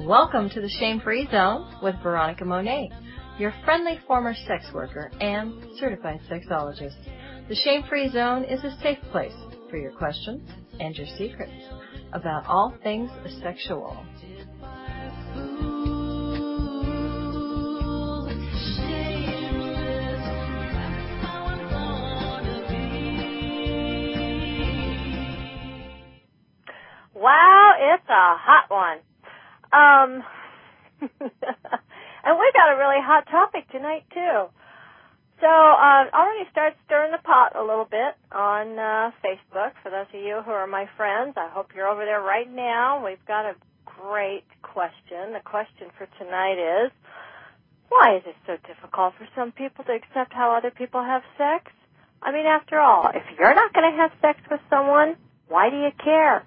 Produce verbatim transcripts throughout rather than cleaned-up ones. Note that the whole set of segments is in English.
Welcome to the Shame-Free Zone with Veronica Monet, your friendly former sex worker and certified sexologist. The Shame-Free Zone is a safe place for your questions and your secrets about all things sexual. Wow, it's a hot one. Um, and we got a really hot topic tonight, too. So uh, already start stirring the pot a little bit on uh, Facebook. For those of you who are my friends, I hope you're over there right now. We've got a great question. The question for tonight is, why is it so difficult for some people to accept how other people have sex? I mean, after all, if you're not going to have sex with someone, why do you care?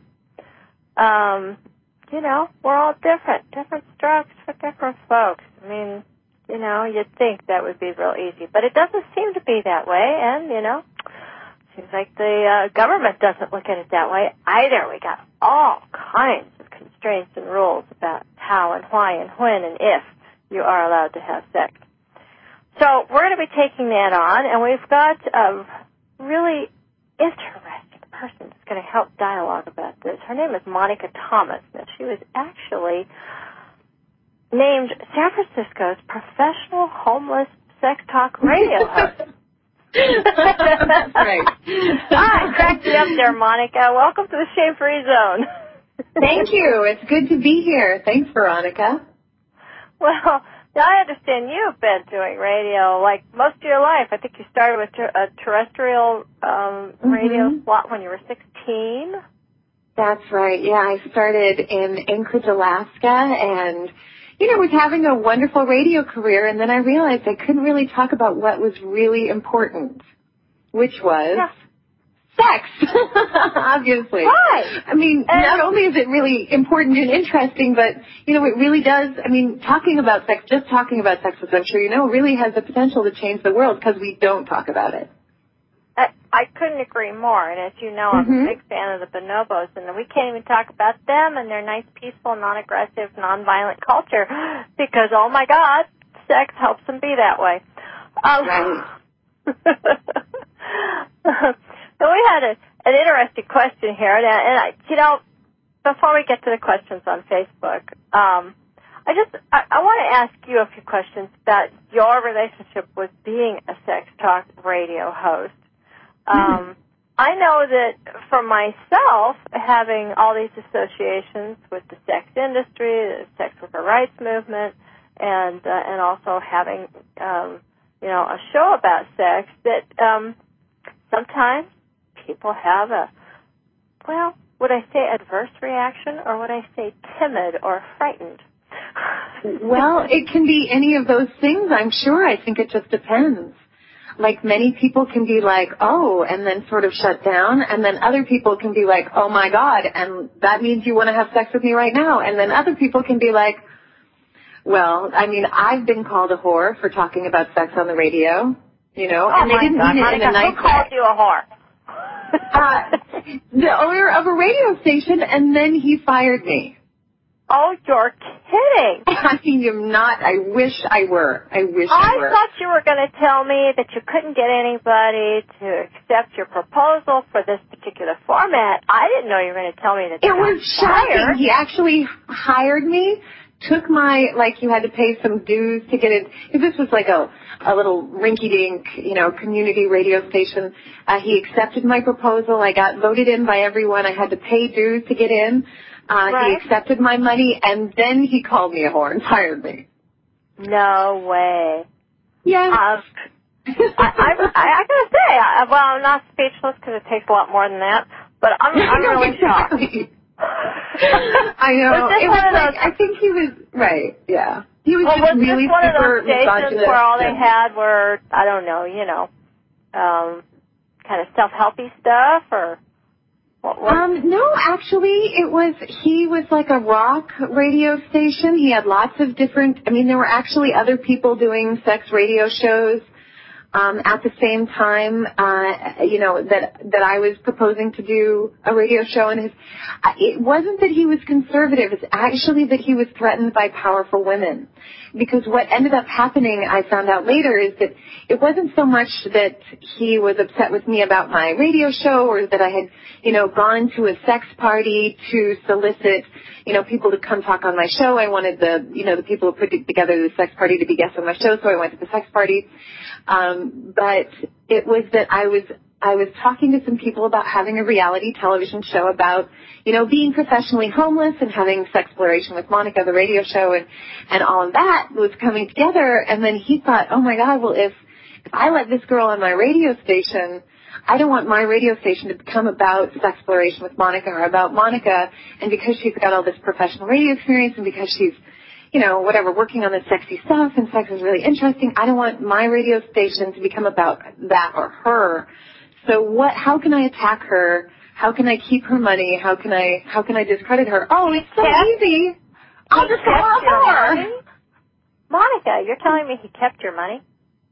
Um, you know, we're all different, different strokes for different folks. I mean, you know, you'd think that would be real easy, but it doesn't seem to be that way, and, you know, seems like the uh, government doesn't look at it that way either. We got all kinds of constraints and rules about how and why and when and if you are allowed to have sex. So we're going to be taking that on, and we've got a really interesting person who's going to help dialogue about this. Her name is Monica Thomas. Now, she was actually named San Francisco's professional homeless sex talk radio host. That's right. Ah, cracked me up there, Monica. Welcome to the Shame-Free Zone. Thank you. It's good to be here. Thanks, Veronica. Well, now I understand you've been doing radio like most of your life. I think you started with ter- a terrestrial um, mm-hmm. radio slot when you were sixteen. That's right. Yeah, I started in Anchorage, Alaska, and, you know, was having a wonderful radio career, and then I realized I couldn't really talk about what was really important, which was yeah. sex, obviously. Right. I mean, and not only is it really important and interesting, but, you know, it really does, I mean, talking about sex, just talking about sex, as I'm sure you know, really has the potential to change the world because we don't talk about it. I, I couldn't agree more, and as you know, I'm mm-hmm. a big fan of the bonobos, and we can't even talk about them and their nice, peaceful, non-aggressive, non-violent culture because, oh, my God, sex helps them be that way. Um, right. So we had a, an interesting question here, and, and I, you know, before we get to the questions on Facebook, um, I just I, I want to ask you a few questions about your relationship with being a sex talk radio host. Um, mm-hmm. I know that for myself, having all these associations with the sex industry, the sex worker rights movement, and uh, and also having um, you know a show about sex, that um, sometimes people have a, well, would I say adverse reaction or would I say timid or frightened? Well, it can be any of those things, I'm sure. I think it just depends. Like many people can be like, oh, and then sort of shut down, and then other people can be like, oh, my God, and that means you want to have sex with me right now. And then other people can be like, well, I mean, I've been called a whore for talking about sex on the radio, you know, oh and they didn't God, mean it Monica, in a nice who called way. you a whore? uh, the owner of a radio station, and then he fired me. Oh, you're kidding. I mean, I'm not. I wish I were. I wish I, I were. I thought you were going to tell me that you couldn't get anybody to accept your proposal for this particular format. I didn't know you were going to tell me that. It was shocking. He actually hired me, took my, like, you had to pay some dues to get it. This was like a, a little rinky-dink, you know, community radio station. Uh, he accepted my proposal. I got voted in by everyone. I had to pay dues to get in. Uh, right. He accepted my money, and then he called me a whore and fired me. No way. Yes. Um, I, I, I, I gotta say, I, well, I'm not speechless because it takes a lot more than that, but I'm, I'm really shocked. I know. Was this it one was of like, those, I think he was, right, yeah. He was well, just was really this one of super those stations misogynist. where all they had were, I don't know, you know, um, kind of self-helpy stuff, or what, what? Um, no, actually, it was, he was like a rock radio station. He had lots of different, I mean, there were actually other people doing sex radio shows. Um, at the same time, uh, you know, that, that I was proposing to do a radio show, and his, it wasn't that he was conservative, it's actually that he was threatened by powerful women. Because what ended up happening, I found out later, is that it wasn't so much that he was upset with me about my radio show, or that I had, you know, gone to a sex party to solicit, you know, people to come talk on my show. I wanted the, you know, the people who put together the sex party to be guests on my show, so I went to the sex party. Um, but it was that I was, I was talking to some people about having a reality television show about, you know, being professionally homeless and having Sexploration with Monica, the radio show, and, and all of that was coming together. And then he thought, oh my God, well, if, if I let this girl on my radio station, I don't want my radio station to become about Sexploration with Monica or about Monica. And because she's got all this professional radio experience and because she's, you know, whatever, working on the sexy stuff and sex is really interesting, I don't want my radio station to become about that or her. So what, how can I attack her? How can I keep her money? How can I, how can I discredit her? Oh, it's so easy. I'll just call her. Monica, you're telling me he kept your money?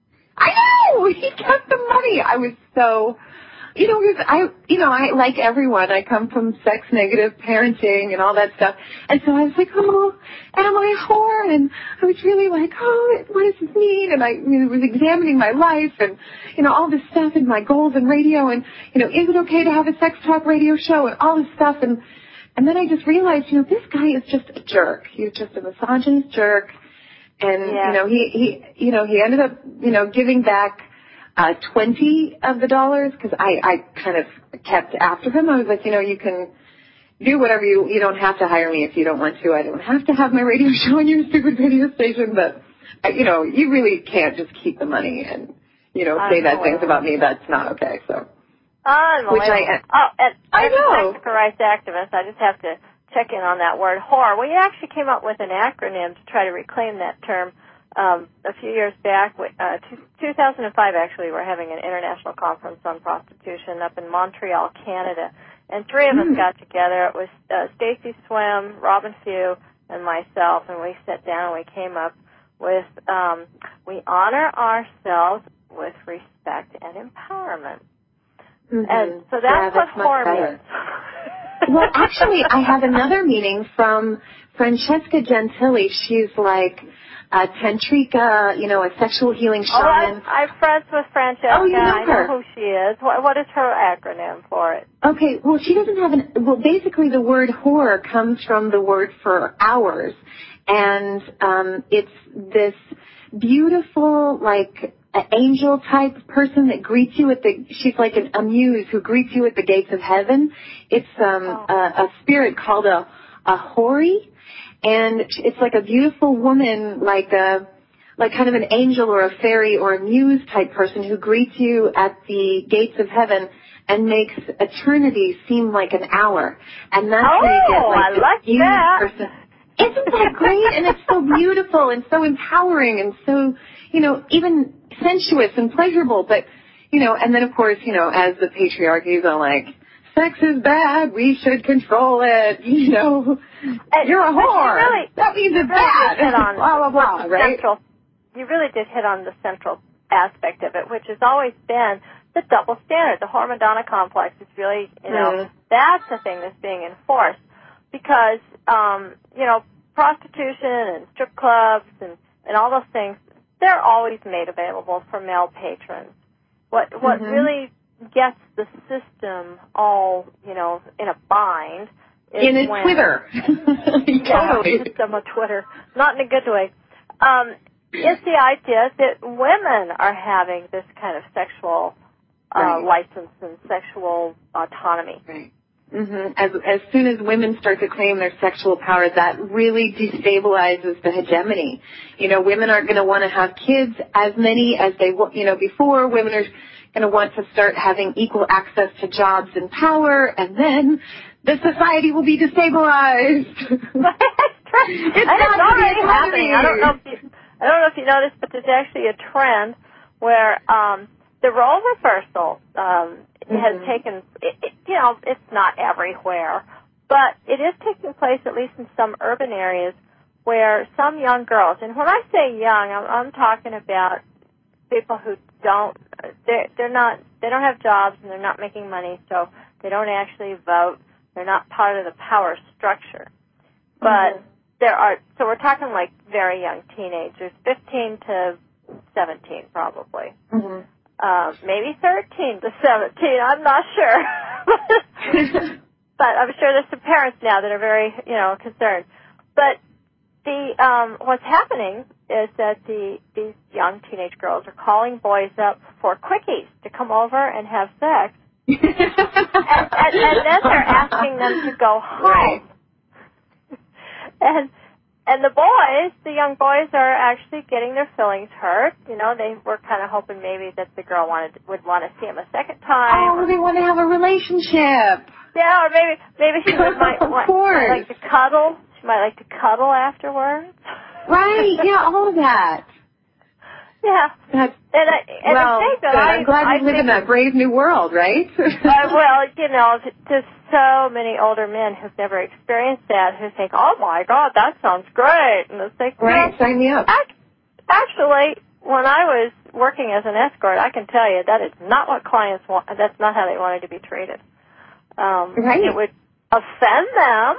I know! He kept the money. I was so, you know, because I, you know, I, like everyone, I come from sex-negative parenting and all that stuff. And so I was like, oh, am I a whore? And I was really like, oh, what does this mean? And I you know, was examining my life and, you know, all this stuff and my goals in radio and, you know, is it okay to have a sex talk radio show and all this stuff. And, and then I just realized, you know, this guy is just a jerk. He's just a misogynist jerk. And, yeah. you know, he, he, you know, he ended up, you know, giving back Uh, twenty of the dollars, because I, I kind of kept after him. I was like, you know, you can do whatever you, you don't have to hire me if you don't want to. I don't have to have my radio show on your stupid radio station, but, you know, you really can't just keep the money and, you know, say bad things about me. That's not okay, so. Unbelievable. Which I, oh, and I know. As a rights activist, I just have to check in on that word, whore. We actually came up with an acronym to try to reclaim that term. Um, a few years back, uh, two thousand five actually, we're having an international conference on prostitution up in Montreal, Canada, and three of mm. us got together. It was uh, Stacy Swim, Robin Few, and myself, and we sat down and we came up with um, we honor ourselves with respect and empowerment. Mm-hmm. And so that's, yeah, that's what whore means. Well, actually, I have another meaning from Francesca Gentili. She's like a tantrika, you know, a sexual healing shaman. Oh, I'm, I'm friends with Francesca. Oh, you know I her. know who she is. What, what is her acronym for it? Okay, well, she doesn't have an, well, basically the word whore comes from the word for hours. And um, it's this beautiful, like, an angel type person that greets you at the, she's like an, a muse who greets you at the gates of heaven. It's um, oh. a, a spirit called a, a hori. And it's like a beautiful woman, like a, like kind of an angel or a fairy or a muse type person who greets you at the gates of heaven and makes eternity seem like an hour. And that's oh, where you get like I like the that. person. Isn't that great? And it's so beautiful and so empowering and so, you know, even sensuous and pleasurable. But, you know, and then of course, you know, as the patriarchies are like, sex is bad, we should control it, you know. And you're a whore. Really, that means it's really bad. Hit on blah, blah, blah, right? Central, you really did hit on the central aspect of it, which has always been the double standard. The whore Madonna complex is really, you know, mm. that's the thing that's being enforced. Because, um, you know, prostitution and strip clubs and, and all those things, they're always made available for male patrons. What what mm-hmm. really gets the system all, you know, in a bind is in a when, Twitter. yeah, totally. System of Twitter. Not in a good way. Um, it's the idea that women are having this kind of sexual uh, right. license and sexual autonomy. Right. Mm-hmm. As as soon as women start to claim their sexual power, that really destabilizes the hegemony. You know, women aren't going to want to have kids as many as they, you know, before. Women are going to want to start having equal access to jobs and power, and then the society will be destabilized. It's already happening. I don't know if you, I don't know if you noticed, but there's actually a trend where um, the role reversal um, mm-hmm. has taken. It, it, you know, it's not everywhere, but it is taking place at least in some urban areas where some young girls, and when I say young, I'm, I'm talking about people who don't, they're, they're not, they don't have jobs and they're not making money, so they don't actually vote. They're not part of the power structure. But mm-hmm. there are, so we're talking like very young teenagers, fifteen to seventeen probably. Mm-hmm. Uh, maybe thirteen to seventeen, I'm not sure. But I'm sure there's some parents now that are very, you know, concerned. But the um, what's happening is that the these young teenage girls are calling boys up for quickies to come over and have sex, and, and, and then they're asking them to go home. Right. And and the boys, the young boys, are actually getting their feelings hurt. You know, they were kind of hoping maybe that the girl wanted would want to see him a second time. Oh, they want to have a relationship. Yeah, or maybe maybe she might, might, might like to cuddle. She might like to cuddle afterwards. Right, yeah, all of that. Yeah. That's, and I, and well, I think that good. I, I'm glad I you live in that brave new world, right? uh, well, you know, there's so many older men who've never experienced that who think, oh, my God, that sounds great. And it's like, right, well, sign me up. Ac- actually, when I was working as an escort, I can tell you that is not what clients want. That's not how they wanted to be treated. Um, right. It would offend them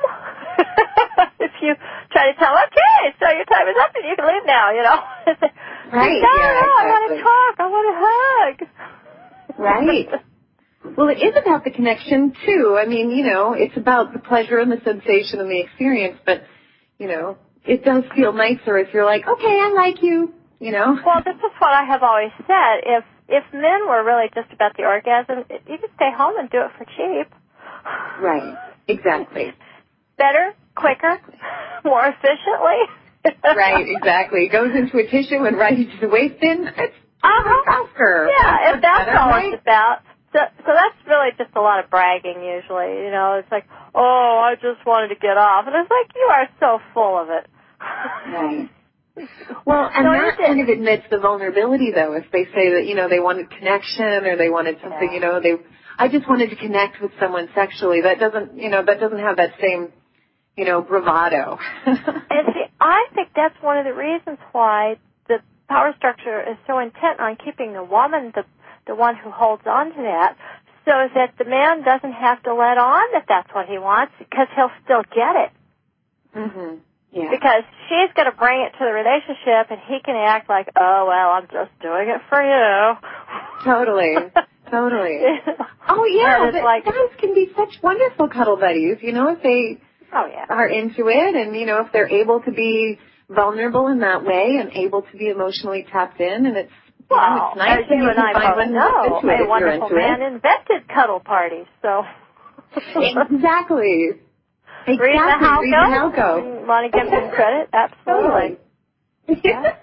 if you try to tell them, okay, so your time is up and you can leave now, you know. Right, no, yeah, no, exactly. I want to talk. I want to hug. Right. Well, it is about the connection, too. I mean, you know, it's about the pleasure and the sensation and the experience, but, you know, it does feel nicer if you're like, okay, I like you, you know. Well, this is what I have always said. If if men were really just about the orgasm, you could stay home and do it for cheap. Right. Exactly. Better, quicker, more efficiently. Right, exactly. It goes into a tissue and right into the waste bin. It's uh-huh. faster. Yeah, if that's better, all right? it's about. So, so that's really just a lot of bragging usually. You know, it's like, oh, I just wanted to get off. And it's like, you are so full of it. Right. Well, and so that kind of admits the vulnerability, though, if they say that, you know, they wanted connection or they wanted something, yeah. you know, they, I just wanted to connect with someone sexually. That doesn't, you know, that doesn't have that same, you know, bravado. And see, I think that's one of the reasons why the power structure is so intent on keeping the woman the the one who holds on to that, so that the man doesn't have to let on that that's what he wants, because he'll still get it. Mm-hmm. Yeah. Because she's going to bring it to the relationship, and he can act like, oh, well, I'm just doing it for you. Totally. Totally. Oh, yeah. But like, guys can be such wonderful cuddle buddies, you know, if they oh, yeah. are into it, and, you know, if they're able to be vulnerable in that way and able to be emotionally tapped in, and it's, you well, know, it's nice as you and I both know, a wonderful man it. invented cuddle parties, so. Exactly. Exactly. Read the how Read the how go. You want to give him credit? Absolutely. Yeah.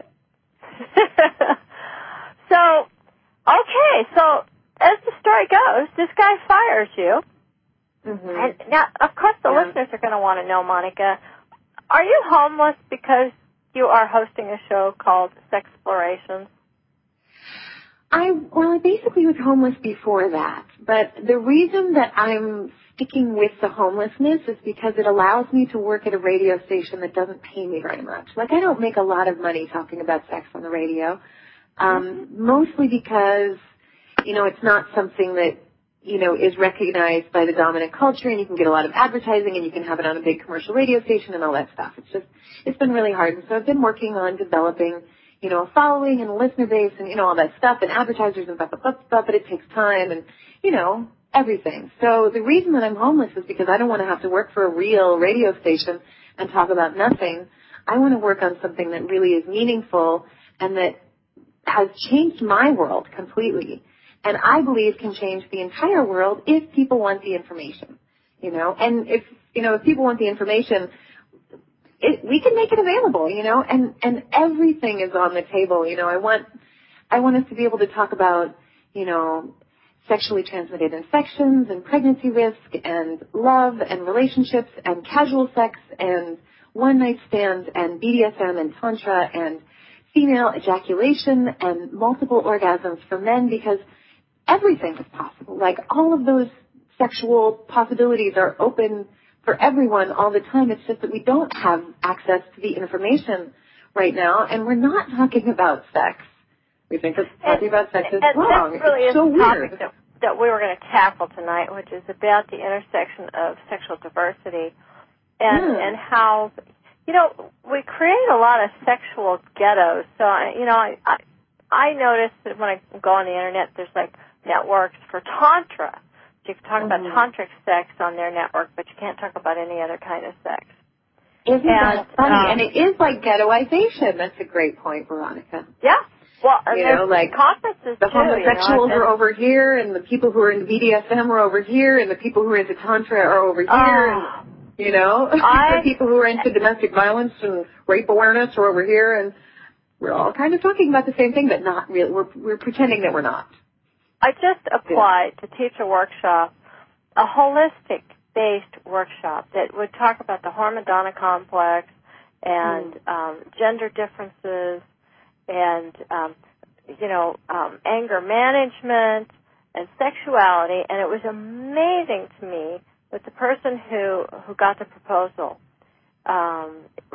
So, okay, so as the story goes, this guy fires you. Mm-hmm. And now, of course, the yeah. listeners are going to want to know, Monica, are you homeless because you are hosting a show called Sexplorations? I, well, I basically was homeless before that, but the reason that I'm sticking with the homelessness is because it allows me to work at a radio station that doesn't pay me very much. Like, I don't make a lot of money talking about sex on the radio, um, mm-hmm. mostly because, you know, it's not something that, you know, is recognized by the dominant culture, and you can get a lot of advertising, and you can have it on a big commercial radio station and all that stuff. It's just, it's been really hard. And so I've been working on developing, you know, a following and a listener base and, you know, all that stuff and advertisers and blah, blah, blah, blah, but it takes time and, you know, everything. So the reason that I'm homeless is because I don't want to have to work for a real radio station and talk about nothing. I want to work on something that really is meaningful and that has changed my world completely. And I believe can change the entire world if people want the information, you know, and if, you know, if people want the information, It, we can make it available, you know, and, and everything is on the table. You know, I want, I want us to be able to talk about, you know, sexually transmitted infections and pregnancy risk and love and relationships and casual sex and one night stands and B D S M and tantra and female ejaculation and multiple orgasms for men, because everything is possible. Like, all of those sexual possibilities are open for everyone all the time. It's just that we don't have access to the information right now, and we're not talking about sex We think that talking and, about sex is and wrong. This really it's is so the weird. topic that, that we were going to tackle tonight, which is about the intersection of sexual diversity and mm. and how, you know, we create a lot of sexual ghettos. So, I, you know, I, I I notice that when I go on the internet, there's like networks for tantra. You can talk mm-hmm. about tantric sex on their network, but you can't talk about any other kind of sex. Isn't and, that funny? um, and it is like ghettoization. That's a great point, Veronica. Yeah. Well, and you there's know, like conferences the too, homosexuals you know, are over here, and the people who are into B D S M are over here, and the people who are into tantra are over here, uh, and you know, I, the people who are into domestic violence and rape awareness are over here, and we're all kind of talking about the same thing, but not really. We're we're pretending that we're not. I just applied yeah. to teach a workshop, a holistic-based workshop that would talk about the Hormone-Donna complex and mm. um, gender differences and, um, you know, um, anger management and sexuality. And it was amazing to me that the person who, who got the proposal um,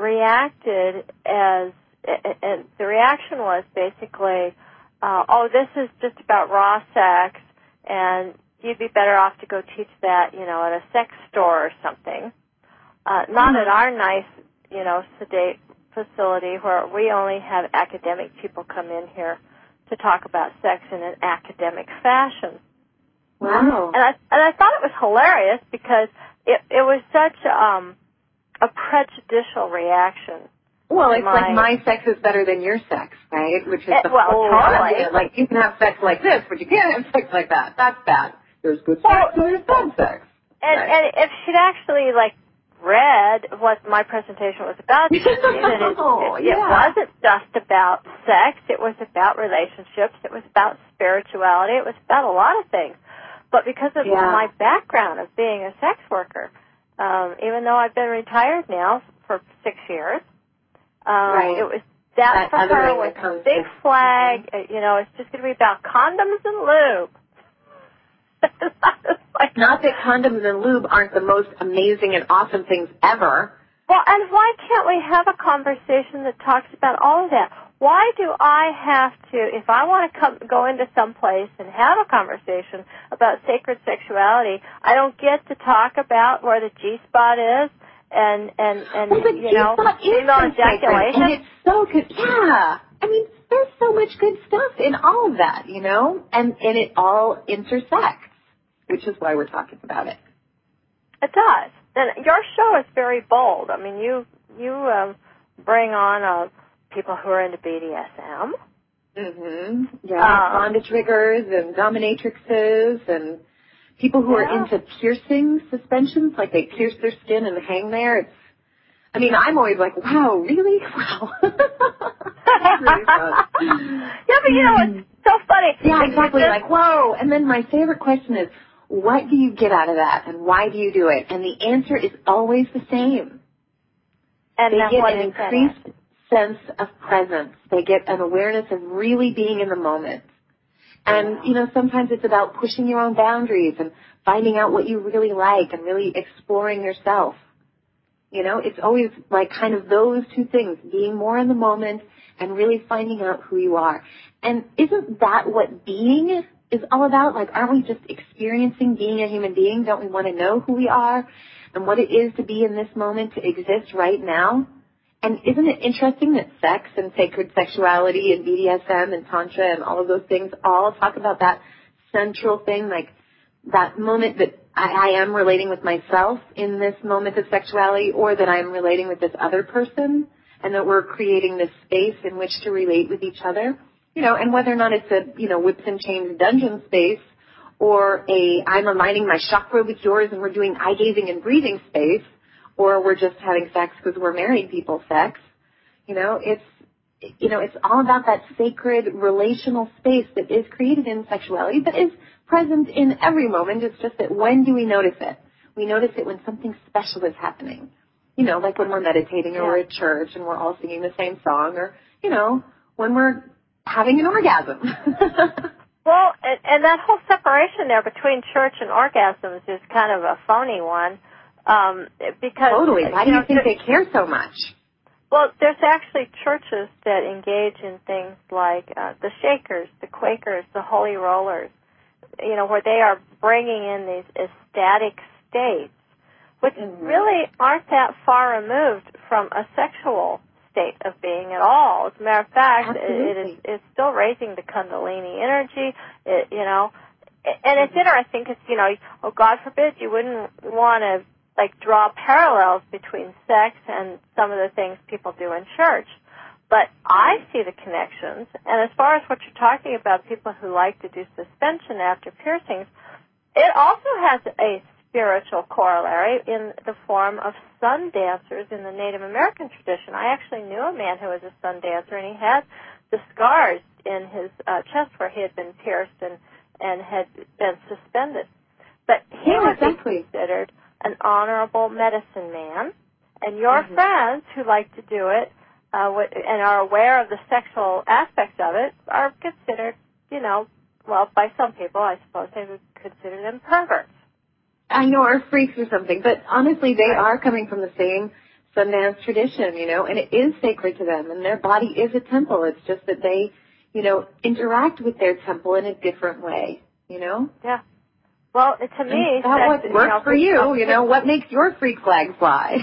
reacted as, and the reaction was basically, Uh, oh, this is just about raw sex, and you'd be better off to go teach that, you know, at a sex store or something. Uh, not mm-hmm. at our nice, you know, sedate facility where we only have academic people come in here to talk about sex in an academic fashion. Wow. And I and I thought it was hilarious because it it was such um, a prejudicial reaction. Well, it's my, like my sex is better than your sex, right? Which is it, the well, whole totally. idea. Like, you can have sex like this, but you can't have sex like that. That's bad. There's good sex well, and there's bad sex. And, right. and if she'd actually, like, read what my presentation was about, she'd see that it, oh, it, yeah. it wasn't just about sex. It was about relationships. It was about spirituality. It was about a lot of things. But because of yeah. my background of being a sex worker, um, even though I've been retired now for six years, Um, right. it was that, that for her was a big flag. Mm-hmm. You know, it's just going to be about condoms and lube. like, Not that condoms and lube aren't the most amazing and awesome things ever. Well, and why can't we have a conversation that talks about all of that? Why do I have to, if I want to come, go into some place and have a conversation about sacred sexuality, I don't get to talk about where the G-spot is? And, and, and well, you know, female ejaculation. And it's so good. Yeah. I mean, there's so much good stuff in all of that, you know? And, and it all intersects, which is why we're talking about it. It does. And your show is very bold. I mean, you, you, um, bring on, uh, people who are into B D S M. Mm-hmm. Yeah. Um, bondage riggers and dominatrixes and people who yeah. are into piercing suspensions, like they pierce their skin and hang there. It's, I mean, I'm always like, wow, really? Wow. It's really fun. Yeah, but you know, it's so funny. Yeah, exactly. Like, whoa. And then my favorite question is, what do you get out of that, and why do you do it? And the answer is always the same. And they then get what an is increased that? sense of presence. They get an awareness of really being in the moment. And, you know, sometimes it's about pushing your own boundaries and finding out what you really like and really exploring yourself. You know, it's always like kind of those two things, being more in the moment and really finding out who you are. And isn't that what being is all about? Like, aren't we just experiencing being a human being? Don't we want to know who we are and what it is to be in this moment, to exist right now? And isn't it interesting that sex and sacred sexuality and B D S M and Tantra and all of those things all talk about that central thing, like that moment that I, I am relating with myself in this moment of sexuality, or that I'm relating with this other person, and that we're creating this space in which to relate with each other? You know, and whether or not it's a, you know, whips and chains dungeon space, or a I'm aligning my chakra with yours and we're doing eye gazing and breathing space, or we're just having sex because we're married people sex. You know, it's, you know, it's all about that sacred relational space that is created in sexuality, but is present in every moment. It's just that when do we notice it? We notice it when something special is happening. You know, like when we're meditating or yeah. we're at church and we're all singing the same song, or, you know, when we're having an orgasm. Well, and, and that whole separation there between church and orgasms is kind of a phony one. Um, because totally. Why do you, you know, think they care so much? Well, there's actually churches that engage in things like uh, the Shakers, the Quakers, the Holy Rollers, you know, where they are bringing in these ecstatic states, which mm-hmm. really aren't that far removed from a sexual state of being at all. As a matter of fact, it, it is it's still raising the Kundalini energy, it, you know, and it's interesting because, you know, oh, God forbid you wouldn't want to, like, draw parallels between sex and some of the things people do in church. But I see the connections, and as far as what you're talking about, people who like to do suspension after piercings, it also has a spiritual corollary in the form of sun dancers in the Native American tradition. I actually knew a man who was a sun dancer, and he had the scars in his uh, chest where he had been pierced and, and had been suspended. But he yeah, would exactly. be considered an honorable medicine man, and your mm-hmm. friends who like to do it uh, and are aware of the sexual aspects of it are considered, you know, well, by some people, I suppose they would consider them perverts. I know, or freaks or something, but honestly, they right. are coming from the same Sundance tradition, you know, and it is sacred to them, and their body is a temple. It's just that they, you know, interact with their temple in a different way, you know? Yeah. Well, to me, that sex, what works you know, for you, you know, what makes your freak flag fly?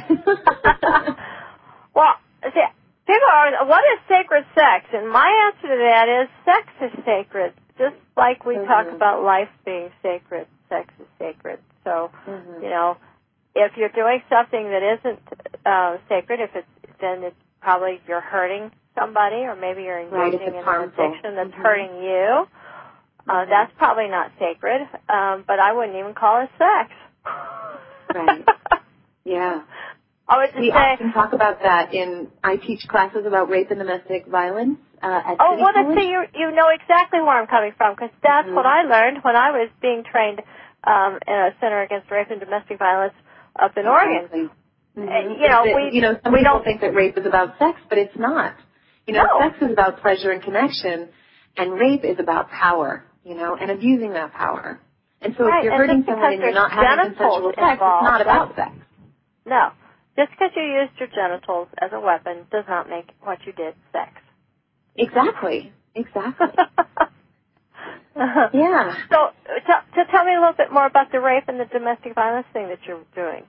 Well, see, people are, what is sacred sex? And my answer to that is sex is sacred. Just like we mm-hmm. talk about life being sacred, sex is sacred. So, mm-hmm. you know, if you're doing something that isn't uh, sacred, if it's, then it's probably you're hurting somebody, or maybe you're engaging right, in harmful. an addiction that's mm-hmm. hurting you. Uh, mm-hmm. That's probably not sacred, um, but I wouldn't even call it sex. Right. Yeah. I would just we say, often talk about that in, I teach classes about rape and domestic violence uh, at oh, City well, College. see, you, you know exactly where I'm coming from, because that's mm-hmm. what I learned when I was being trained um, in a Center Against Rape and Domestic Violence up in exactly. Oregon. Mm-hmm. You know, it, we you know, some we people don't think that rape is about sex, but it's not. You know, no. sex is about pleasure and connection, and rape is about power, you know, and abusing that power. And so right. if you're and hurting someone and you're not having consensual sex, involved, it's not about sex. No. Just because you used your genitals as a weapon does not make what you did sex. Exactly. Exactly. Yeah. So, t- to tell me a little bit more about the rape and the domestic violence thing that you're doing.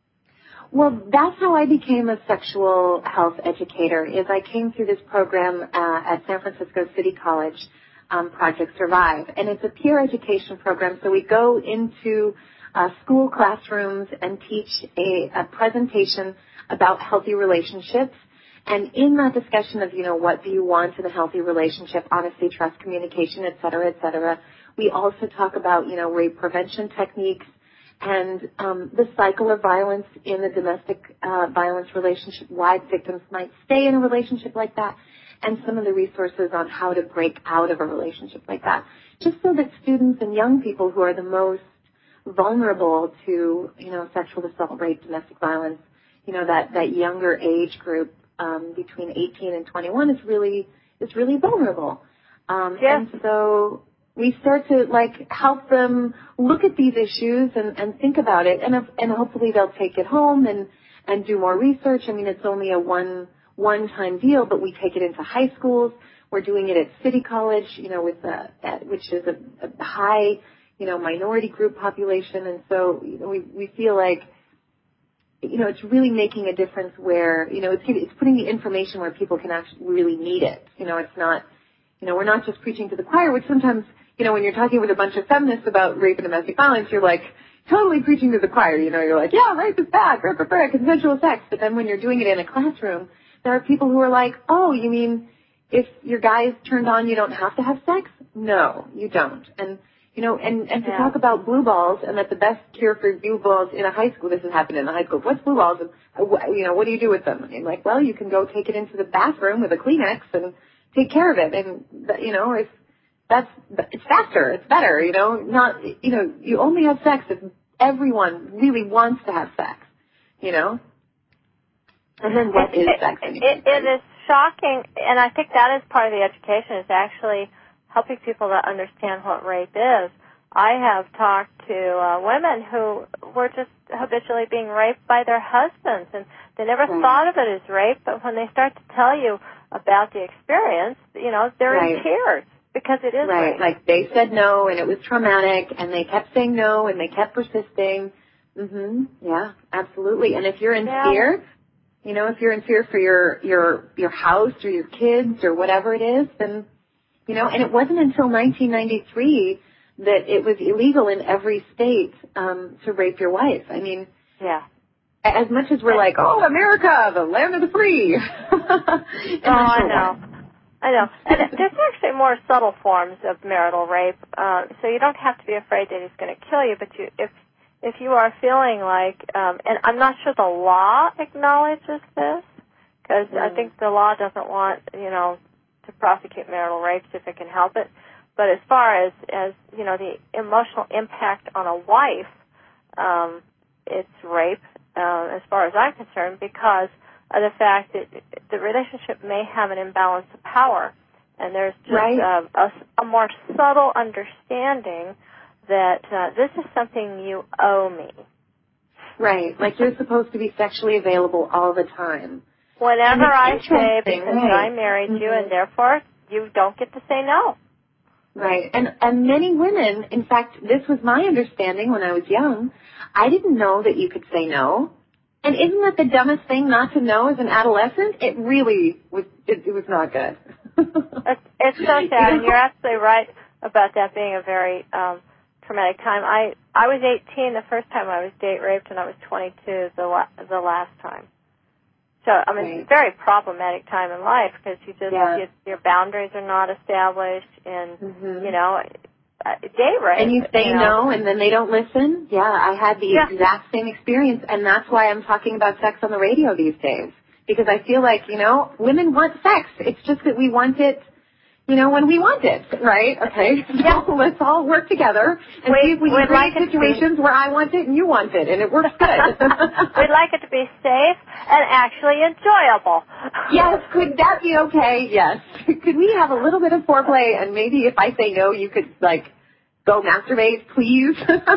Well, that's how I became a sexual health educator, is I came through this program uh, at San Francisco City College, um, Project Survive. And it's a peer education program, so we go into uh, school classrooms and teach a, a presentation about healthy relationships. And in that discussion of, you know, what do you want in a healthy relationship, honesty, trust, communication, et cetera, et cetera, we also talk about, you know, rape prevention techniques and um, the cycle of violence in the domestic uh, violence relationship, why victims might stay in a relationship like that, and some of the resources on how to break out of a relationship like that, just so that students and young people who are the most vulnerable to, you know, sexual assault, rape, domestic violence, you know, that, that younger age group um, between eighteen and twenty-one is really is really vulnerable. Um, yes. And so we start to, like, help them look at these issues and, and think about it, and and hopefully they'll take it home and, and do more research. I mean, it's only a one, one-time deal, but we take it into high schools. We're doing it at City College, you know, with a, at, which is a, a high, you know, minority group population, and so, you know, we, we feel like, you know, it's really making a difference where, you know, it's, it's putting the information where people can actually really need it. You know, it's not, you know, we're not just preaching to the choir, which sometimes, you know, when you're talking with a bunch of feminists about rape and domestic violence, you're like totally preaching to the choir. You know, you're like, yeah, rape is bad, rape is bad, consensual sex. But then when you're doing it in a classroom, there are people who are like, oh, you mean if your guy is turned on, you don't have to have sex? No, you don't. And, you know, and, and to yeah. talk about blue balls and that the best cure for blue balls in a high school, this has happened in a high school, what's blue balls? And, you know, what do you do with them? And I'm like, well, you can go take it into the bathroom with a Kleenex and take care of it. And, you know, if that's, it's faster, it's better, you know, not, you know, you only have sex if everyone really wants to have sex, you know? And then what it, is it, sex anyway? It, it is shocking, and I think that is part of the education, is actually helping people to understand what rape is. I have talked to uh, women who were just habitually being raped by their husbands, and they never right. thought of it as rape, but when they start to tell you about the experience, you know, they're right. in tears because it is right. rape. Like they said no, and it was traumatic, and they kept saying no, and they kept persisting. Mhm. Yeah, absolutely. And if you're in yeah. fear, you know, if you're in fear for your your your house or your kids or whatever it is, then, you know, and it wasn't until nineteen ninety-three that it was illegal in every state um, to rape your wife. I mean, yeah. As much as we're like, oh, America, the land of the free. oh, I know. I know. And there's actually more subtle forms of marital rape, uh, so you don't have to be afraid that he's going to kill you, but you, if if you are feeling like, um, and I'm not sure the law acknowledges this, because mm. I think the law doesn't want, you know, to prosecute marital rapes if it can help it, but as far as, as you know, the emotional impact on a wife, um, it's rape, uh, as far as I'm concerned, because of the fact that the relationship may have an imbalance of power, and there's just right. a, a, a more subtle understanding that uh, this is something you owe me. Right, like you're supposed to be sexually available all the time. Whenever I say, because right. I married mm-hmm. you, and therefore you don't get to say no. Right, and and many women, in fact, this was my understanding when I was young, I didn't know that you could say no. And isn't that the dumbest thing not to know as an adolescent? It really was, it, it was not good. it's, it's so sad, and you're absolutely right about that being a very um, traumatic time. I, I was eighteen the first time I was date raped, and I was twenty-two the, la- the last time. So, I mean, right. it's a very problematic time in life because you just, yeah. you, your boundaries are not established, and, mm-hmm. you know, uh, date rape. And you say you know. no, and then they don't listen. Yeah, I had the yeah. exact same experience, and that's why I'm talking about sex on the radio these days. Because I feel like, you know, women want sex. It's just that we want it, you know, when we want it, right? Okay, yeah. so let's all work together and we, see if we can create like situations where I want it and you want it, and it works good. We'd like it to be safe and actually enjoyable. Yes, could that be okay? Yes. Could we have a little bit of foreplay, and maybe if I say no, you could, like, go masturbate, please?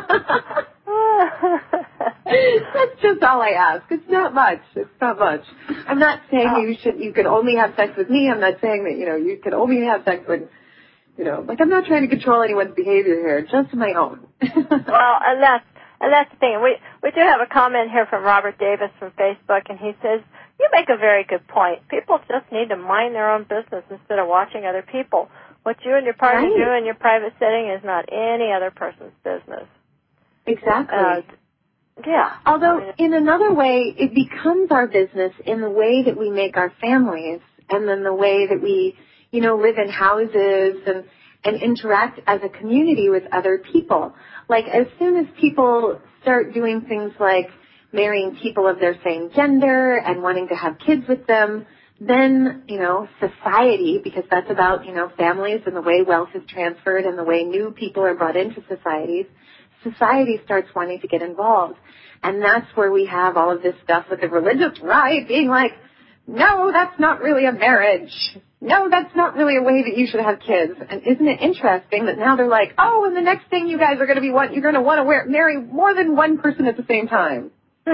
That's just all I ask. It's not much. It's not much. I'm not saying oh. you should, you can only have sex with me. I'm not saying that, you know, you can only have sex with, you know, like I'm not trying to control anyone's behavior here, just my own. Well, and that's, and that's the thing. We, we do have a comment here from Robert Davis from Facebook, and he says, you make a very good point. People just need to mind their own business instead of watching other people. What you and your partner right. do in your private setting is not any other person's business. Exactly. Uh, yeah. Although, in another way, it becomes our business in the way that we make our families and then the way that we, you know, live in houses and, and interact as a community with other people. Like, as soon as people start doing things like marrying people of their same gender and wanting to have kids with them, then, you know, society, because that's about, you know, families and the way wealth is transferred and the way new people are brought into societies, society starts wanting to get involved. And that's where we have all of this stuff with the religious right being like, no, that's not really a marriage. No, that's not really a way that you should have kids. And isn't it interesting that now they're like, oh, and the next thing you guys are going to be, what, you're going to want to wear, marry more than one person at the same time.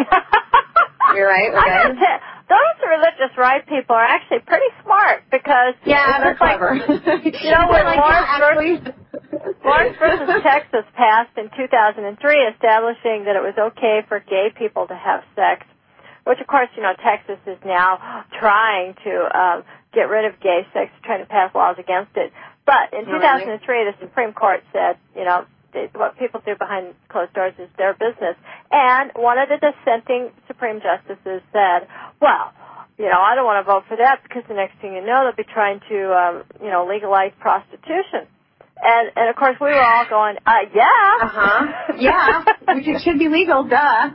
You're right. Okay. Those religious right people are actually pretty smart because yeah, they're clever. Like, you know, when like, Lawrence, yeah, versus, Lawrence versus Texas passed in two thousand three, establishing that it was okay for gay people to have sex, which of course, you know, Texas is now trying to um, get rid of gay sex, trying to pass laws against it. But in two thousand three, the Supreme Court said, you know, what people do behind closed doors is their business. And one of the dissenting Supreme Justices said, well, you know, I don't want to vote for that because the next thing you know, they'll be trying to, um, you know, legalize prostitution. And, and of course, we were all going, uh, yeah. Uh-huh. Yeah, which it should be legal, duh. I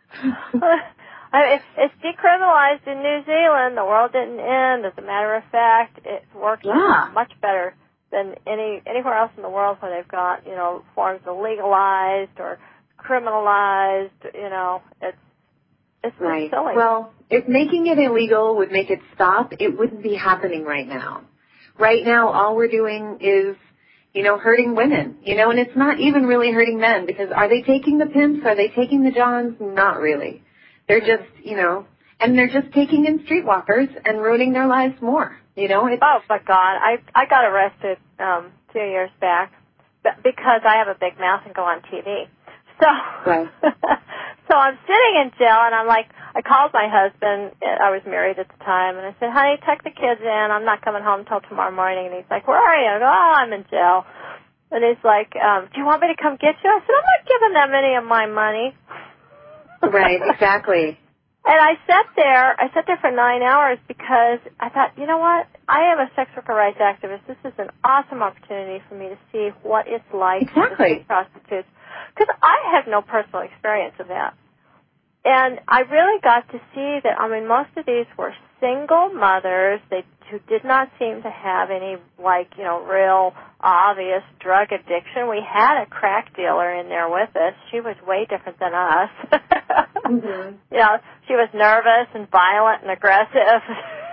mean, it's decriminalized in New Zealand. The world didn't end. As a matter of fact, it works yeah. much better than any anywhere else in the world where they've got, you know, forms of legalized or criminalized, you know, it's it's right. silly. Well, if making it illegal would make it stop, it wouldn't be happening right now. Right now, all we're doing is, you know, hurting women, you know, and it's not even really hurting men because are they taking the pimps? Are they taking the Johns? Not really. They're just, you know, and they're just taking in streetwalkers and ruining their lives more, you know. It's, oh, my God. I I got arrested um, two years back because I have a big mouth and go on T V. So, right. so I'm sitting in jail, and I'm like, I called my husband. I was married at the time, and I said, honey, tuck the kids in. I'm not coming home until tomorrow morning. And he's like, where are you? I go, oh, I'm in jail. And he's like, um, do you want me to come get you? I said, I'm not giving them any of my money. Right, exactly. And I sat there, I sat there for nine hours because I thought, you know what? I am a sex worker rights activist. This is an awesome opportunity for me to see what it's like exactly. to see prostitutes. Because I have no personal experience of that. And I really got to see that, I mean, most of these were single mothers they, who did not seem to have any, like, you know, real obvious drug addiction. We had a crack dealer in there with us. She was way different than us. mm-hmm. You know, she was nervous and violent and aggressive.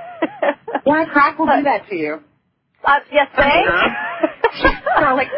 Yeah, crack will but, do that to you. Uh, yes, they? You're like...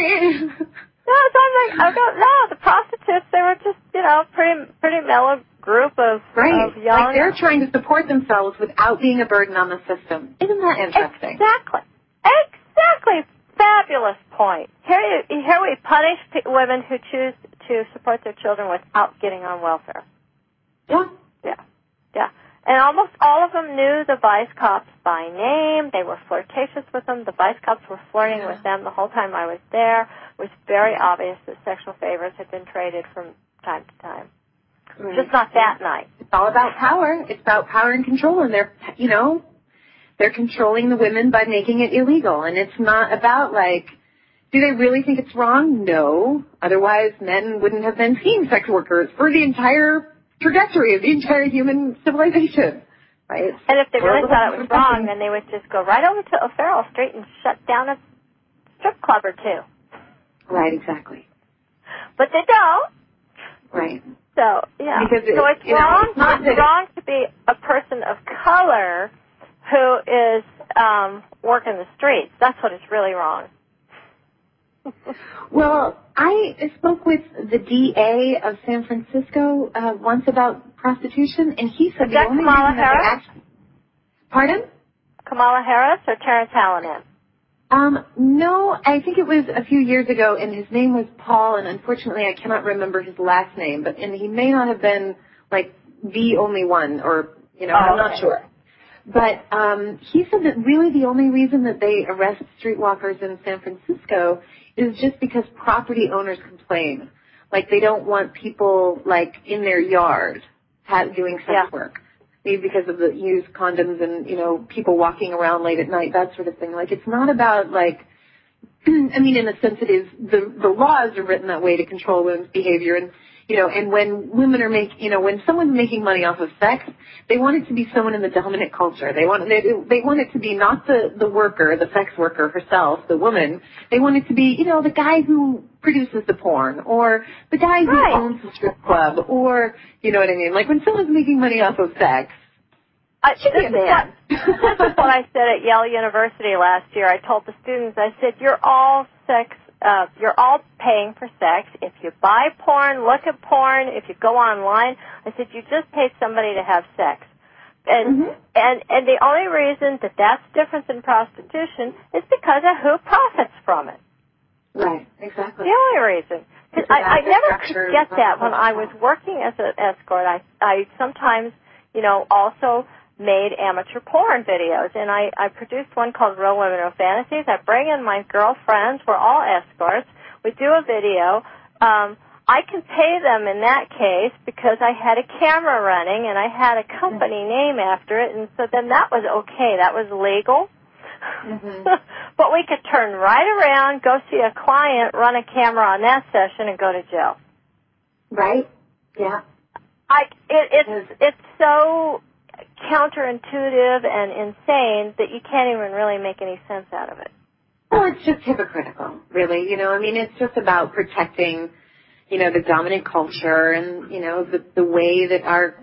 No, so I'm like, I don't know. The prostitutes, they were just, you know, pretty pretty mellow group of, right. of young... Like they're trying to support themselves without being a burden on the system. Isn't that interesting? Exactly. Exactly. Fabulous point. Here, you, here we punish p- women who choose to support their children without getting on welfare. Yeah. Yeah. Yeah. And almost all of them knew the vice cops by name. They were flirtatious with them. The vice cops were flirting yeah. with them the whole time I was there. It was very obvious that sexual favors had been traded from time to time. Right. Just not that night. It's all about power. It's about power and control, and they're, you know, they're controlling the women by making it illegal. And it's not about, like, do they really think it's wrong? No. Otherwise, men wouldn't have been seeing sex workers for the entire trajectory of the entire human civilization, right? And if they really thought it was wrong, then they would just go right over to O'Farrell Street and shut down a strip club or two. Right, exactly. But they don't. Right. So, yeah. Because it, so it's wrong, know, it's, it's wrong to be a person of color who is um, working the streets. That's what is really wrong. Well, I spoke with the D A of San Francisco uh, once about prostitution, and he said is the that only Kamala reason Harris? that they actually... Pardon? Kamala Harris or Terrence Hallinan? Um, no, I think it was a few years ago, and his name was Paul, and unfortunately I cannot remember his last name, but and he may not have been, like, the only one, or, you know, oh, I'm okay. not sure. But um, he said that really the only reason that they arrest streetwalkers in San Francisco is just because property owners complain. Like, they don't want people, like, in their yard doing sex yeah. work. Maybe because of the used condoms and, you know, people walking around late at night, that sort of thing. Like, it's not about, like, I mean, in a sense it is, the, the laws are written that way to control women's behavior. And, you know, and when women are making, you know, when someone's making money off of sex, they want it to be someone in the dominant culture. They want, they, they want it to be not the, the worker, the sex worker herself, the woman. They want it to be, you know, the guy who produces the porn, or the guy who right. owns the strip club, or, you know what I mean? Like, when someone's making money off of sex, I, this, is what, this is what I said at Yale University last year. I told the students, I said, you're all sex, uh, you're all paying for sex. If you buy porn, look at porn. If you go online, I said, you just paid somebody to have sex. And, mm-hmm. and, and the only reason that that's different than prostitution is because of who profits from it. Right, exactly. The only reason. Cause I, I never could get that when I was working as an escort. I, I sometimes, you know, also made amateur porn videos, and I, I produced one called Real Women of Fantasies. I bring in my girlfriends. We're all escorts. We do a video. Um, I can pay them in that case because I had a camera running and I had a company name after it, and so then that was okay. That was legal. Mm-hmm. But we could turn right around, go see a client, run a camera on that session, and go to jail. Right? Yeah. I it, it's it's so counterintuitive and insane that you can't even really make any sense out of it. Well, it's just hypocritical, really. You know, I mean, it's just about protecting, you know, the dominant culture and, you know, the the way that our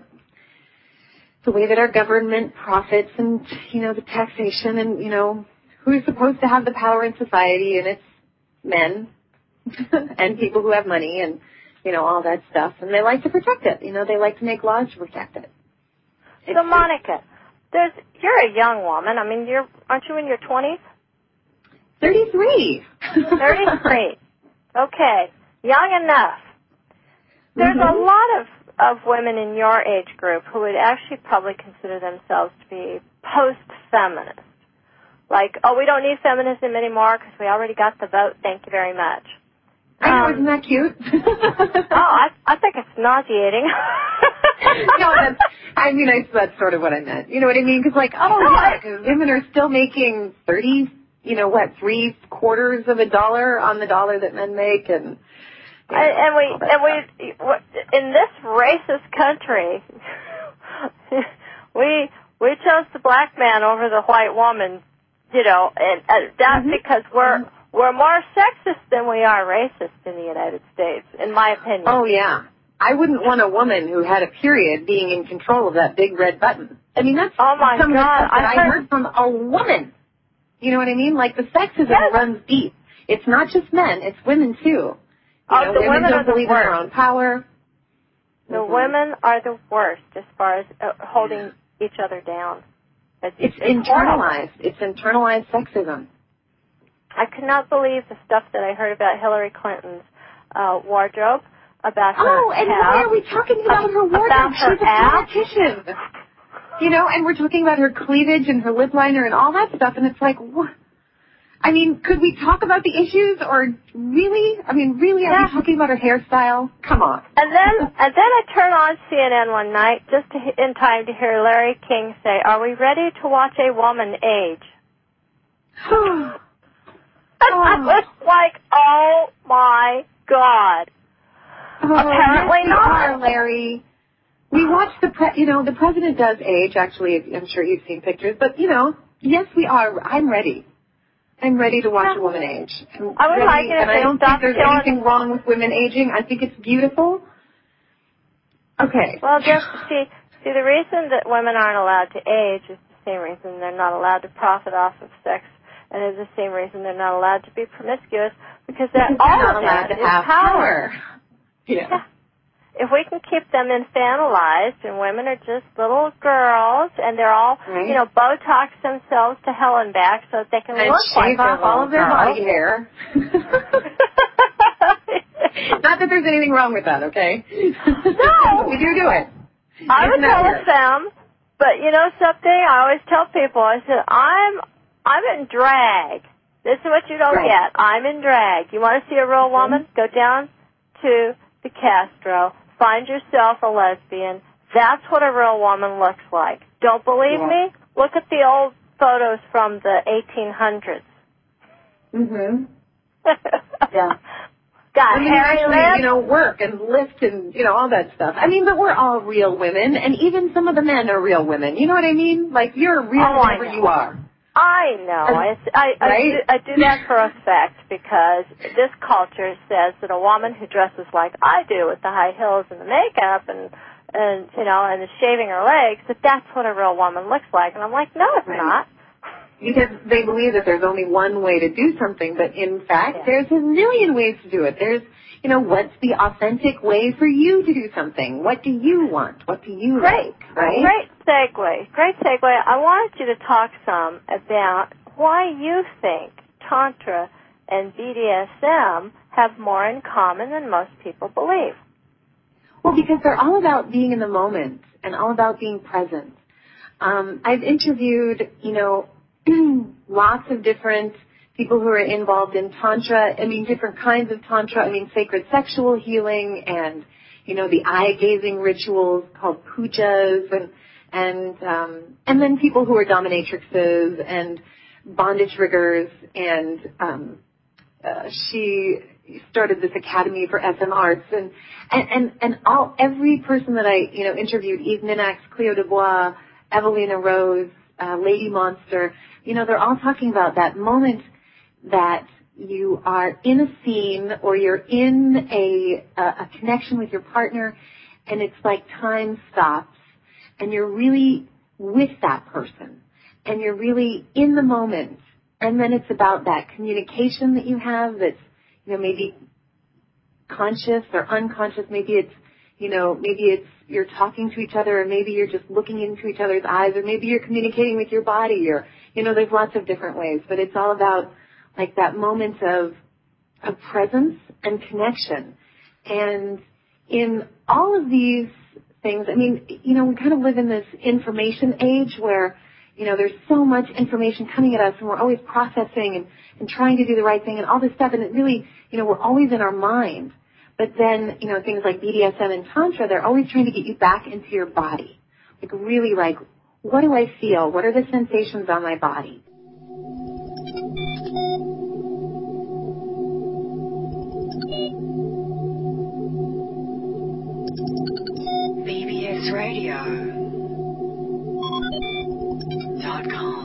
the way that our government profits and, you know, the taxation and, you know, who's supposed to have the power in society. And it's, men and people who have money and, you know, all that stuff. And they like to protect it. You know, they like to make laws to protect it. It's so, Monica, there's, you're a young woman. I mean, you're aren't you in your twenties? thirty-three. thirty-three. Okay. Young enough. There's mm-hmm. a lot of, of women in your age group who would actually probably consider themselves to be post-feminist. Like, oh, we don't need feminism anymore because we already got the vote. Thank you very much. I know, Um, isn't that cute? oh, I, I think it's nauseating. no, that's, I mean, I, that's sort of what I meant. You know what I mean? Because, like, oh, yeah, because women are still making thirty, you know, what, three quarters of a dollar on the dollar that men make, and you know, and, and we and we in this racist country, we we chose the black man over the white woman. You know, and, and that's mm-hmm. because we're we're more sexist than we are racist in the United States, in my opinion. Oh yeah, I wouldn't want a woman who had a period being in control of that big red button. I mean, that's oh my some God. of the stuff that I heard, heard from a woman. You know what I mean? Like, the sexism yes. runs deep. It's not just men; it's women too. You oh, know, the women, women don't are the believe worst. in their own power. The mm-hmm. women are the worst as far as uh, holding each other down. It's, it's, it's internalized. horrible. It's internalized sexism. I could not believe the stuff that I heard about Hillary Clinton's uh, wardrobe, about her Oh, and ab, why are we talking about her wardrobe? about her She's a ab. politician. You know, and we're talking about her cleavage and her lip liner and all that stuff, and it's like, what? I mean, could we talk about the issues, or really? I mean, really, are yeah. we talking about her hairstyle? Come on. And then, and then I turned on C N N one night just to, in time to hear Larry King say, "Are we ready to watch a woman age?" And oh. I was like, "Oh my God!" Oh, Apparently yes, we not, are, Larry. We watch the, pre- you know, the president does age. Actually, I'm sure you've seen pictures, but you know, yes, we are. I'm ready. I'm ready to watch a woman age. I'm I would ready, like it if and I they don't think stopped there's killing anything wrong with women aging. I think it's beautiful. Okay. Well, just see, see, the reason that women aren't allowed to age is the same reason they're not allowed to profit off of sex, and it's the same reason they're not allowed to be promiscuous, because they're because all they're not of allowed that to is have power. power. Yeah. yeah. If we can keep them infantilized, and women are just little girls, and they're all, right. you know, Botox themselves to hell and back so that they can and look shave like off all of their girls. body hair. Not that there's anything wrong with that, okay? No. We do do it. I would tell work. them, but you know something? I always tell people, I said, I'm, I'm in drag. This is what you don't right. get. I'm in drag. You want to see a real mm-hmm. woman? Go down to the Castro. Find yourself a lesbian. That's what a real woman looks like. Don't believe yeah. me? Look at the old photos from the eighteen hundreds. Mm-hmm. yeah. Got women hairy actually, lips. you know, work and lift and, you know, all that stuff. I mean, but we're all real women, and even some of the men are real women. You know what I mean? Like, you're real oh, whatever you are. I know. I, I, I, right? do, I do that for a fact because this culture says that a woman who dresses like I do with the high heels and the makeup and, and you know, and is shaving her legs, that that's what a real woman looks like. And I'm like, no, it's right. not. Because they believe that there's only one way to do something, but in fact, yeah. there's a million ways to do it. There's, you know, what's the authentic way for you to do something? What do you want? What do you Great. like? Right? Great segue. Great segue. I wanted you to talk some about why you think Tantra and B D S M have more in common than most people believe. Well, because they're all about being in the moment and all about being present. Um, I've interviewed, you know, lots of different people who are involved in Tantra. I mean, different kinds of Tantra. I mean, sacred sexual healing and, you know, the eye-gazing rituals called pujas and, and, um, and then people who are dominatrixes and bondage riggers. And, um, uh, she started this academy for S M arts and, and, and, and all, every person that I, you know, interviewed, Eve Minax, Cleo Dubois, Evelina Rose, uh, Lady Monster, you know, they're all talking about that moment that you are in a scene or you're in a, a, a connection with your partner and it's like time stops and you're really with that person and you're really in the moment. And then it's about that communication that you have that's you know, maybe conscious or unconscious. Maybe it's, you know, maybe it's you're talking to each other, or maybe you're just looking into each other's eyes, or maybe you're communicating with your body, or, you know, there's lots of different ways. But it's all about, like, that moment of, of presence and connection. And in all of these things, I mean, you know, we kind of live in this information age where, you know, there's so much information coming at us, and we're always processing and, and trying to do the right thing and all this stuff, and it really, you know, we're always in our mind. But then, you know, things like B D S M and Tantra, they're always trying to get you back into your body. Like, really, like, what do I feel? What are the sensations on my body? B B S radio dot com.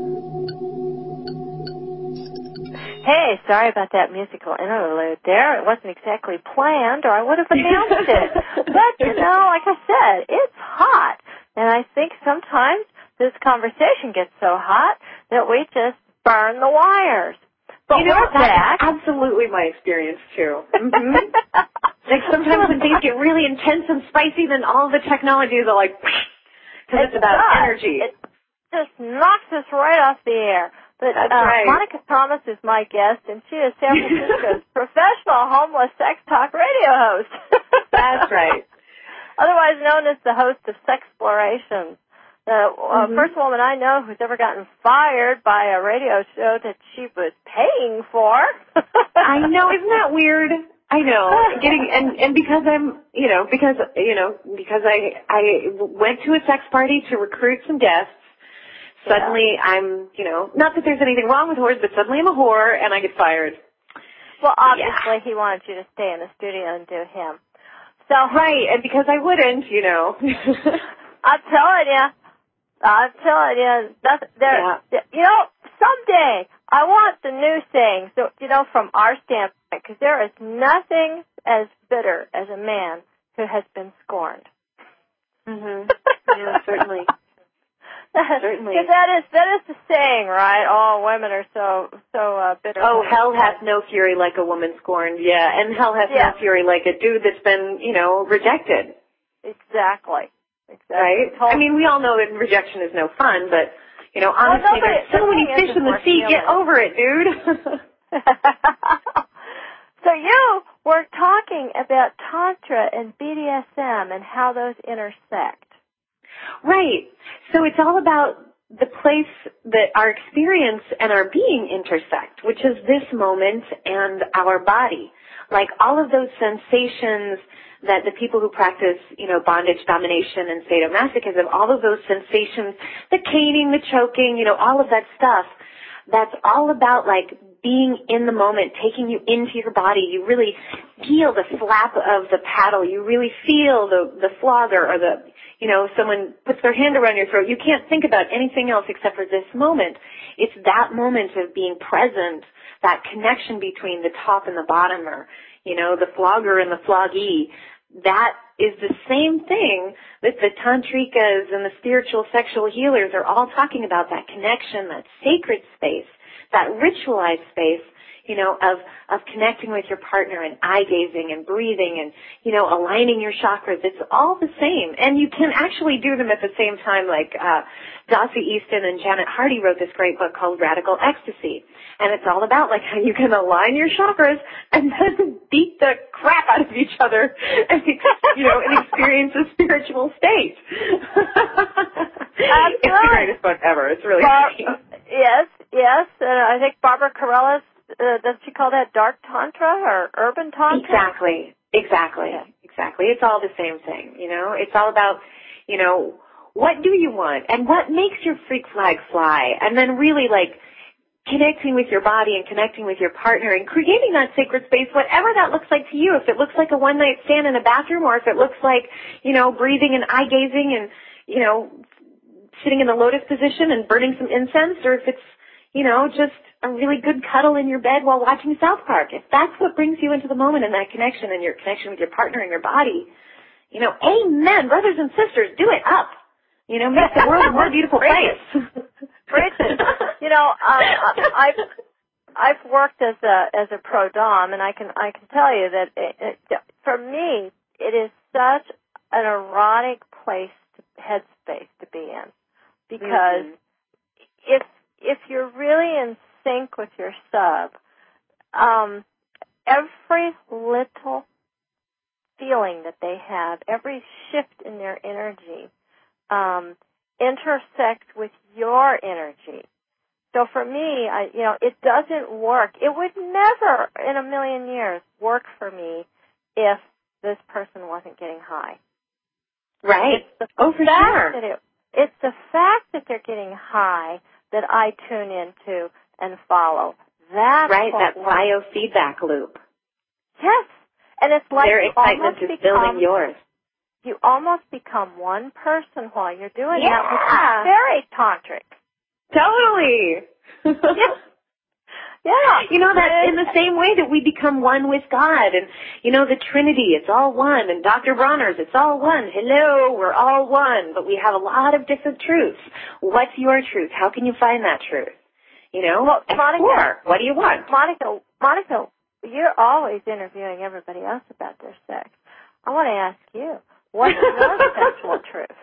Hey, sorry about that musical interlude there. It wasn't exactly planned, or I would have announced it. But, you know, like I said, it's hot. And I think sometimes this conversation gets so hot that we just burn the wires. But you know, we're back. That's absolutely my experience, too. Mm-hmm. Like, sometimes when things get really intense and spicy, then all the technologies are like, because it's about does. energy. It just knocks us right off the air. But That's uh, right. Monica Thomas is my guest, and she is San Francisco's professional homeless sex talk radio host. That's right. Otherwise known as the host of Sexplorations. The uh, mm-hmm. first woman I know who's ever gotten fired by a radio show that she was paying for. I know, isn't that weird? I know. Getting and and because I'm, you know, because you know, because I I went to a sex party to recruit some guests. Suddenly yeah. I'm, you know, not that there's anything wrong with whores, but suddenly I'm a whore and I get fired. Well, obviously yeah. he wanted you to stay in the studio and do him. So right, and because I wouldn't, you know. I'm telling you, I'm telling you, that's, there. Yeah. You know, someday I want the new saying. So you know, from our standpoint, because there is nothing as bitter as a man who has been scorned. Mhm. Yeah, certainly. Certainly. Because that is that is the saying, right? All women are so so uh, bitter. Oh, hell hath no fury like a woman scorned. Yeah, and hell hath yeah. no fury like a dude that's been, you know, rejected. Exactly. Exactly. Right? I mean, we all know that rejection is no fun, but, you know, honestly, well, there's so many fish in the sea. Get over it, dude. So you were talking about Tantra and B D S M and how those intersect. Right. So it's all about the place that our experience and our being intersect, which is this moment and our body. Like all of those sensations that the people who practice, you know, bondage, domination, and sadomasochism, all of those sensations, the caning, the choking, you know, all of that stuff, that's all about like being in the moment, taking you into your body. You really feel the slap of the paddle. You really feel the, the flogger or the, you know, someone puts their hand around your throat. You can't think about anything else except for this moment. It's that moment of being present, that connection between the top and the bottom, or, you know, the flogger and the floggee. That is the same thing that the tantrikas and the spiritual sexual healers are all talking about, that connection, that sacred space, that ritualized space, you know, of, of connecting with your partner and eye gazing and breathing and, you know, aligning your chakras. It's all the same. And you can actually do them at the same time, like uh, Dossie Easton and Janet Hardy wrote this great book called Radical Ecstasy. And it's all about, like, how you can align your chakras and then beat the crap out of each other and, you know, and experience a spiritual state. It's the greatest book ever. It's really Bar- great. Yes, yes. And I think Barbara Carrellas, uh, does she call that dark tantra or urban tantra? Exactly, exactly, yeah. exactly. It's all the same thing, you know. It's all about, you know, what do you want and what makes your freak flag fly, and then really, like, connecting with your body and connecting with your partner and creating that sacred space, whatever that looks like to you. If it looks like a one-night stand in a bathroom, or if it looks like, you know, breathing and eye gazing and, you know, sitting in the lotus position and burning some incense, or if it's, you know, just a really good cuddle in your bed while watching South Park. If that's what brings you into the moment and that connection and your connection with your partner and your body, you know, amen, brothers and sisters, do it up. You know, make the world a more beautiful place. Preach it. You know, um, I I've worked as a as a pro dom, and I can I can tell you that it, it, for me, it is such an erotic place, to, headspace to be in, because mm-hmm. if if you're really in sync with your sub, um, every little feeling that they have, every shift in their energy, um, intersects with your energy. So for me, I, you know, it doesn't work. It would never in a million years work for me if this person wasn't getting high. Right. It's the oh, for fact sure. That it, it's the fact that they're getting high that I tune into and follow. That's right, that works. biofeedback loop. Yes. And it's like their excitement is become, building yours. You almost become one person while you're doing yeah. that, which is very tantric. Totally. yeah. yeah. You know, that in the same way that we become one with God, and, you know, the Trinity, it's all one, and Doctor Bronner's, it's all one. Hello, we're all one, but we have a lot of different truths. What's your truth? How can you find that truth? You know, well, explore. Monica, what do you want? Monica, Monica, you're always interviewing everybody else about their sex. I want to ask you, what's your sexual truth?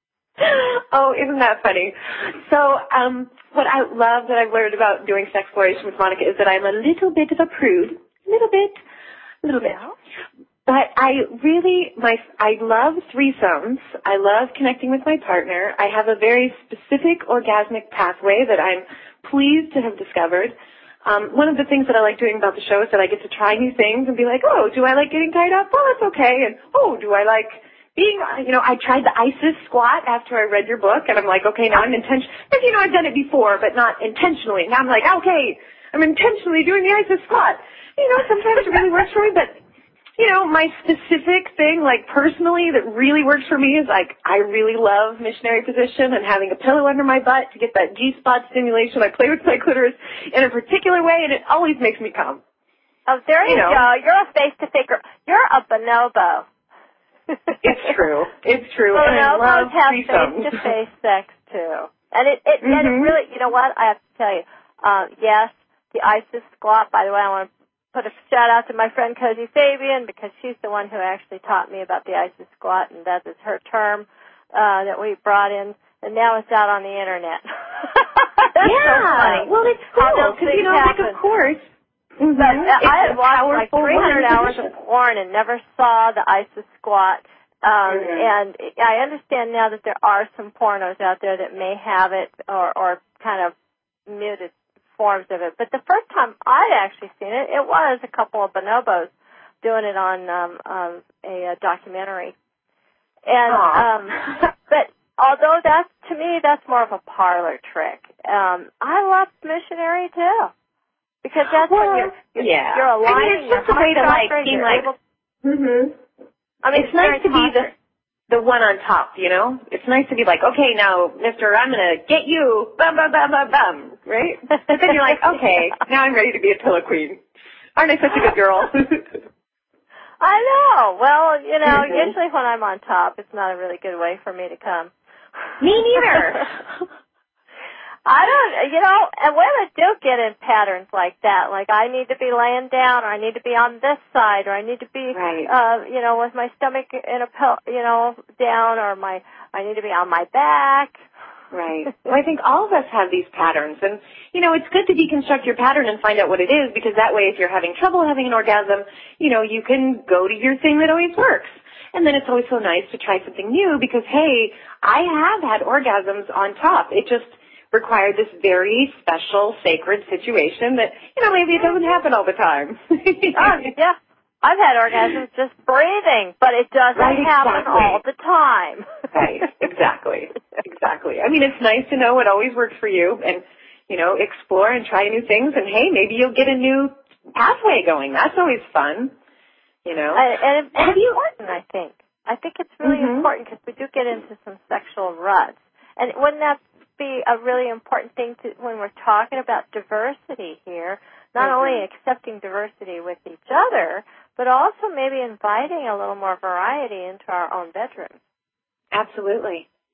Oh, isn't that funny? So, um, what I love that I've learned about doing sex exploration with Monica is that I'm a little bit of a prude. A little bit. A little bit. Yeah. But I really, my, I love threesomes. I love connecting with my partner. I have a very specific orgasmic pathway that I'm pleased to have discovered. Um, one of the things that I like doing about the show is that I get to try new things and be like, oh, do I like getting tied up? Well, that's okay. And, oh, do I like being, you know, I tried the ISIS squat after I read your book, and I'm like, okay, now I'm intention. Because, you know, I've done it before, but not intentionally. Now I'm like, okay, I'm intentionally doing the ISIS squat. You know, sometimes it really works for me, but, you know, my specific thing, like personally, that really works for me is, like, I really love missionary position and having a pillow under my butt to get that G-spot stimulation. I play with my clitoris in a particular way, and it always makes me come. Oh, there you, you know. go. You're a face-to-face girl. You're a bonobo. It's true. It's true. Bonobos and I love have threesomes. face-to-face sex, too. And it, it, mm-hmm. and it really, you know what, I have to tell you, uh, yes, the ISIS squat, by the way, I want to put a shout-out to my friend Cozy Fabian, because she's the one who actually taught me about the ISIS squat, and that is her term uh, that we brought in, and now it's out on the Internet. That's yeah. so funny. Well, it's cool, because, you know, happen. like, of course, Mm-hmm. But uh, I had watched like three hundred hours position. of porn and never saw the ISIS squat. Um, mm-hmm. And I understand now that there are some pornos out there that may have it or, or kind of muted forms of it. But the first time I'd actually seen it, it was a couple of bonobos doing it on um, um, a, a documentary. And um, but although that's, to me, that's more of a parlor trick. Um, I love missionary too. Because that's well, when you're, you're, yeah. you're aligning. I mean, it's just a way to, like, seem like, able, mm-hmm. I mean, it's, it's nice to be the, the one on top, you know? It's nice to be like, okay, now, mister, I'm going to get you, bum, bum, bum, bum, bum, right? But then you're like, okay, now I'm ready to be a pillow queen. Aren't I such a good girl? I know. Well, you know, mm-hmm. usually when I'm on top, it's not a really good way for me to come. Me neither. I don't, you know, and women do get in patterns like that. Like, I need to be laying down, or I need to be on this side, or I need to be, right. uh, you know, with my stomach in a, you know, down, or my, I need to be on my back. Right. Well, I think all of us have these patterns, and, you know, it's good to deconstruct your pattern and find out what it is, because that way, if you're having trouble having an orgasm, you know, you can go to your thing that always works. And then it's always so nice to try something new, because, hey, I have had orgasms on top. It just required this very special, sacred situation that, you know, maybe it doesn't happen all the time. oh, yeah. I've had orgasms just breathing, but it doesn't right, happen exactly. all the time. Right, exactly, exactly. I mean, it's nice to know what always works for you and, you know, explore and try new things, and, hey, maybe you'll get a new pathway going. That's always fun, you know. I, and it's Have important, you, I think. I think it's really mm-hmm. important, because we do get into some sexual ruts. And wouldn't that be a really important thing to, when we're talking about diversity here, not mm-hmm. only accepting diversity with each other, but also maybe inviting a little more variety into our own bedrooms. Absolutely.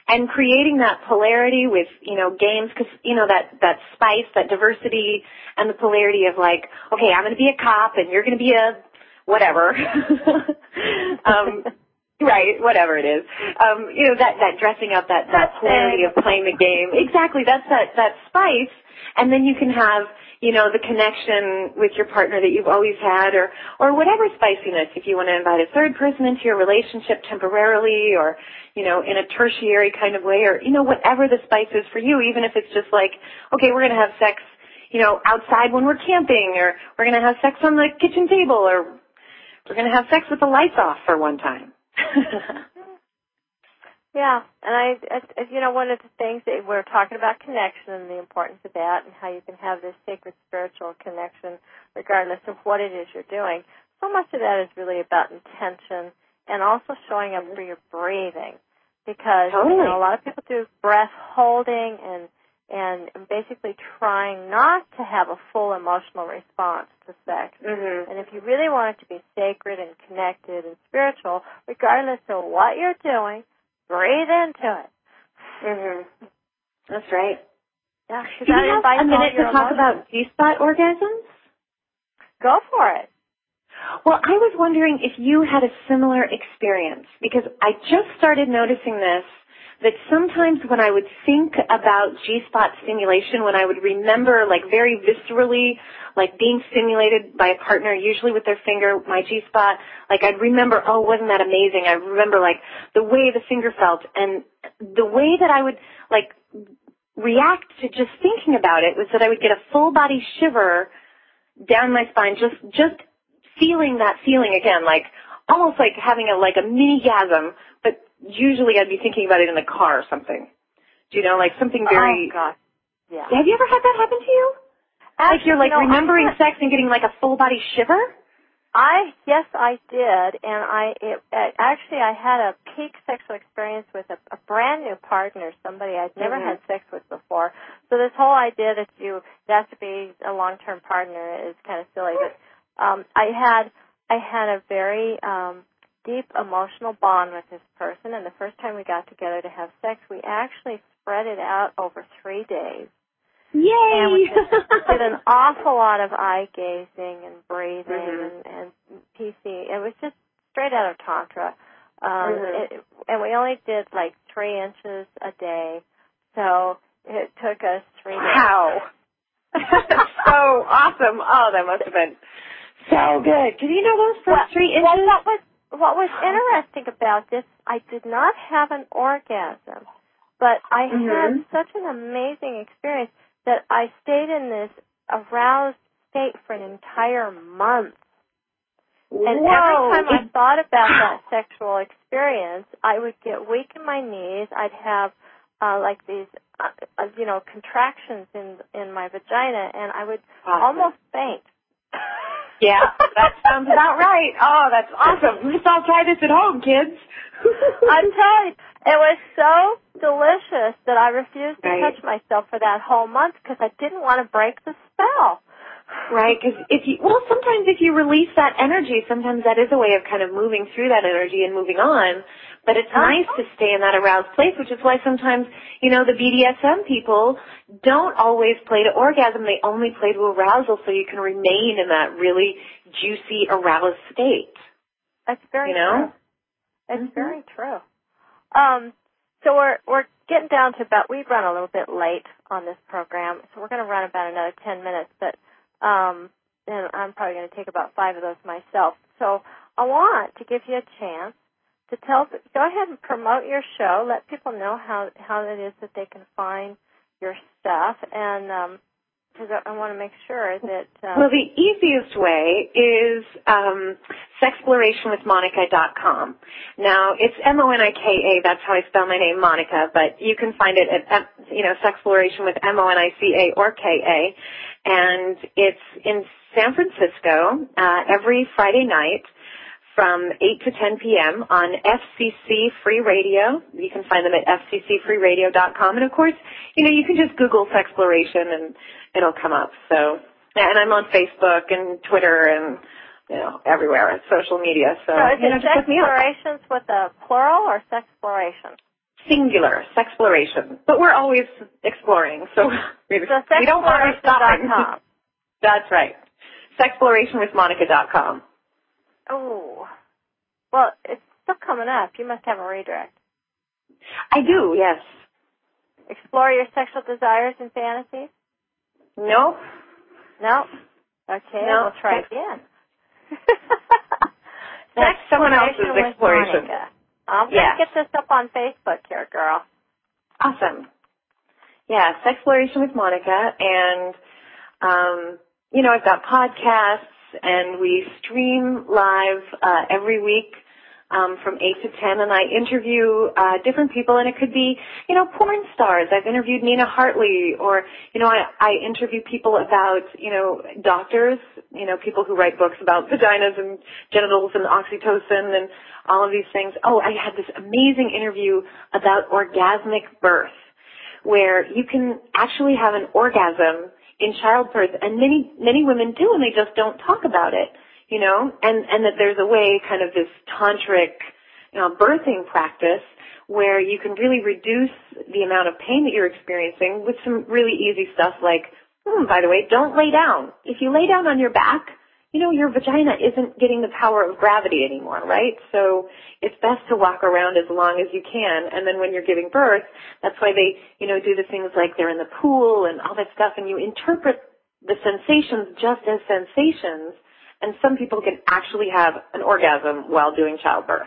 and creating that polarity with, you know, games, because, you know, that, that spice, that diversity, and the polarity of like, okay, I'm going to be a cop, and you're going to be a whatever. um, right, whatever it is. Um, you know, that, that dressing up, that, that polarity of playing the game. Exactly, that's that, that spice, and then you can have, you know, the connection with your partner that you've always had, or, or whatever spiciness, if you want to invite a third person into your relationship temporarily, or, you know, in a tertiary kind of way, or, you know, whatever the spice is for you, even if it's just like, okay, we're going to have sex, you know, outside when we're camping, or we're going to have sex on the kitchen table, or we're going to have sex with the lights off for one time. Yeah, and I, as you know, one of the things that we're talking about connection and the importance of that, and how you can have this sacred spiritual connection regardless of what it is you're doing. So much of that is really about intention and also showing up for your breathing, because totally. you know, a lot of people do breath holding and and basically trying not to have a full emotional response to sex. Mm-hmm. And if you really want it to be sacred and connected and spiritual, regardless of what you're doing, breathe into it. Mm-hmm. That's right. Yeah. Do you have a minute to talk emotions. about G-spot orgasms? Go for it. Well, I was wondering if you had a similar experience, because I just started noticing this, that sometimes when I would think about G-spot stimulation, when I would remember, like, very viscerally, like, being stimulated by a partner, usually with their finger, my G-spot, like, I'd remember, oh, wasn't that amazing? I remember, like, the way the finger felt, and the way that I would, like, react to just thinking about it was that I would get a full-body shiver down my spine, just, just feeling that feeling again, like, almost like having a, like, a mini-gasm, but usually I'd be thinking about it in the car or something. Do you know, like something very... Oh, God. Yeah. Have you ever had that happen to you? Actually, like you're like you know, remembering had, sex and getting like a full body shiver? I, yes, I did. And I, it, it, actually I had a peak sexual experience with a, a brand new partner, somebody I'd never mm-hmm. had sex with before. So this whole idea that you have to be a long-term partner is kind of silly. But um, I had, I had a very... Um, deep emotional bond with this person, and the first time we got together to have sex, we actually spread it out over three days. Yay! And we did, did an awful lot of eye gazing and breathing mm-hmm. and, and P C. It was just straight out of Tantra. Um, mm-hmm. it, and we only did like three inches a day, so it took us three days. Wow. So awesome. Oh, that must have been so good. Because you know those first well, three inches? Well, what was What was interesting about this, I did not have an orgasm, but I mm-hmm. had such an amazing experience that I stayed in this aroused state for an entire month. And Whoa. every time I it, thought about that sexual experience, I would get weak in my knees. I'd have uh, like these, uh, uh, you know, contractions in in my vagina, and I would awesome. almost faint. Yeah, that sounds about right. Oh, that's awesome. Let's all try this at home, kids. I'm telling you, it was so delicious that I refused to right. touch myself for that whole month because I didn't want to break the spell. Right, because if you, well, sometimes if you release that energy, sometimes that is a way of kind of moving through that energy and moving on. But it's uh-huh. nice to stay in that aroused place, which is why sometimes, you know, the B D S M people don't always play to orgasm. They only play to arousal so you can remain in that really juicy, aroused state. That's very you know? true. It's mm-hmm. very true. Um, so we're we're getting down to about, we've run a little bit late on this program, so we're going to run about another ten minutes, but um, and I'm probably going to take about five of those myself. So I want to give you a chance to tell, go ahead and promote your show, let people know how, how it is that they can find your stuff, and um, because I, I want to make sure that... Um, well, the easiest way is um, sexploration with monica dot com. Now, it's M O N I K A, that's how I spell my name, Monica, but you can find it at, you know, Sexploration with M O N I C A or K A, and it's in San Francisco uh, every Friday night from eight to ten p.m. on F C C Free Radio. You can find them at F C C free radio dot com. And, of course, you know, you can just Google Sexploration and it'll come up. So, and I'm on Facebook and Twitter and, you know, everywhere, social media. So, so is you know, it just look me up. Sexplorations with a plural or Sexploration? Singular, sexploration. But we're always exploring, so we, So we don't bother stopping. sexploration dot com. That's right. Sexploration with Monica dot com. Oh. Well, it's still coming up. You must have a redirect. I do, yes. Explore your sexual desires and fantasies? No. No? Okay, No. we'll try again. That's someone else's Sexploration with exploration. Monica. I'm going to Yes. get this up on Facebook here, girl. Awesome. Yeah, Sexploration with Monica, and, um, you know, I've got podcasts, and we stream live uh, every week um, from eight to ten, and I interview uh, different people, and it could be, you know, porn stars. I've interviewed Nina Hartley, or, you know, I, I interview people about, you know, doctors, you know, people who write books about vaginas and genitals and oxytocin and all of these things. Oh, I had this amazing interview about orgasmic birth, where you can actually have an orgasm in childbirth, and many, many women do, and they just don't talk about it. You know, and, and that there's a way, kind of this tantric, you know, birthing practice where you can really reduce the amount of pain that you're experiencing with some really easy stuff like, hmm, by the way, don't lay down. If you lay down on your back, you know, your vagina isn't getting the power of gravity anymore, right? So it's best to walk around as long as you can, and then when you're giving birth, that's why they, you know, do the things like they're in the pool and all that stuff, and you interpret the sensations just as sensations. And some people can actually have an orgasm while doing childbirth.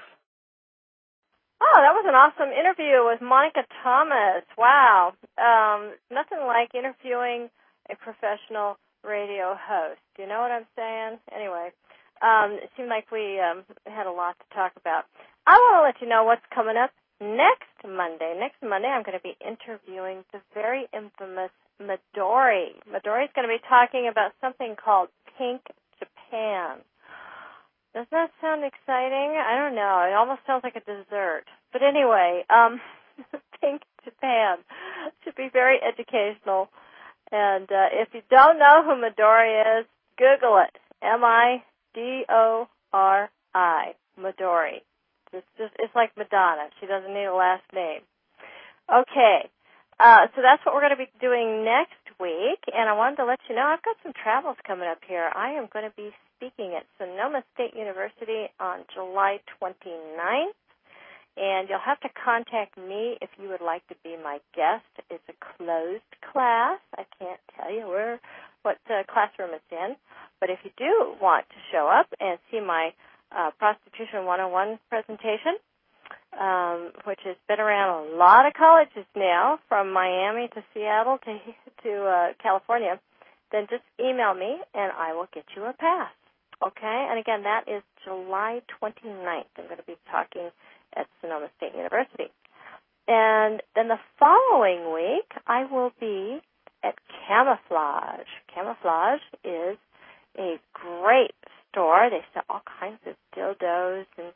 Oh, that was an awesome interview with Monica Thomas. Wow. Um, nothing like interviewing a professional radio host. You know what I'm saying? Anyway, um, it seemed like we um, had a lot to talk about. I want to let you know what's coming up next Monday. Next Monday, I'm going to be interviewing the very infamous Midori. Midori is going to be talking about something called Pink Japan. Does that sound exciting? I don't know. It almost sounds like a dessert. But anyway, um, Pink Japan should be very educational. And uh, if you don't know who Midori is, Google it. M I D O R I. Midori. It's just, it's like Madonna. She doesn't need a last name. Okay. Uh, so that's what we're going to be doing next week, and I wanted to let you know I've got some travels coming up here. I am going to be speaking at Sonoma State University on July twenty-ninth, and you'll have to contact me if you would like to be my guest. It's a closed class. I can't tell you where, what uh, classroom it's in, but if you do want to show up and see my uh, Prostitution one oh one presentation, Um, which has been around a lot of colleges now, from Miami to Seattle to to uh, California, then just email me and I will get you a pass. Okay? And again, that is July twenty-ninth. I'm going to be talking at Sonoma State University. And then the following week, I will be at Camouflage. Camouflage is a great store. They sell all kinds of dildos and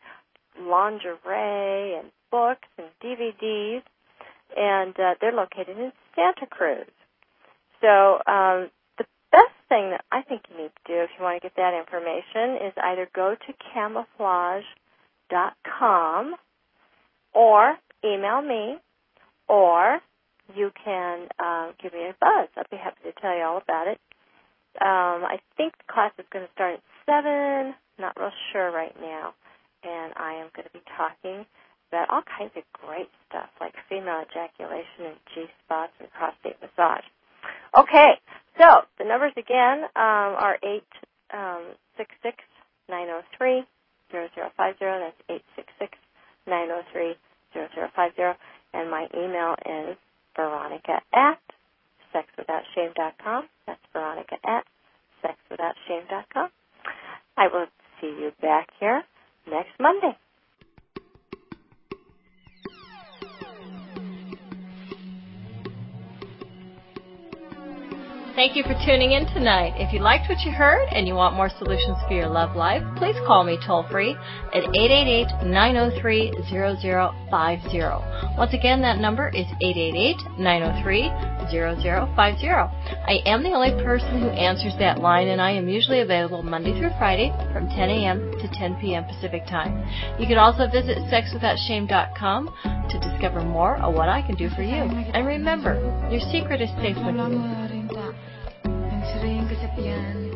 lingerie and books and D V Ds, and uh, they're located in Santa Cruz. So um, the best thing that I think you need to do if you want to get that information is either go to camouflage dot com or email me, or you can uh, give me a buzz. I'd be happy to tell you all about it. Um, I think the class is going to start at seven. Not real sure right now. And I am going to be talking about all kinds of great stuff like female ejaculation and G-spots and prostate massage. Okay, so the numbers again um, are eight six six, nine oh three, zero zero five zero. That's eight six six, nine oh three, zero zero five zero. And my email is Veronica at sex without shame dot com. That's Veronica at sex without shame dot com. I will see you back here next Monday. Thank you for tuning in tonight. If you liked what you heard and you want more solutions for your love life, please call me toll-free at eight eight eight, nine oh three, zero zero five zero. Once again, that number is eight eight eight, nine oh three, zero zero five zero. I am the only person who answers that line, and I am usually available Monday through Friday from ten a.m. to ten p.m. Pacific Time. You can also visit sex without shame dot com to discover more of what I can do for you. And remember, your secret is safe with you. Sering kesepian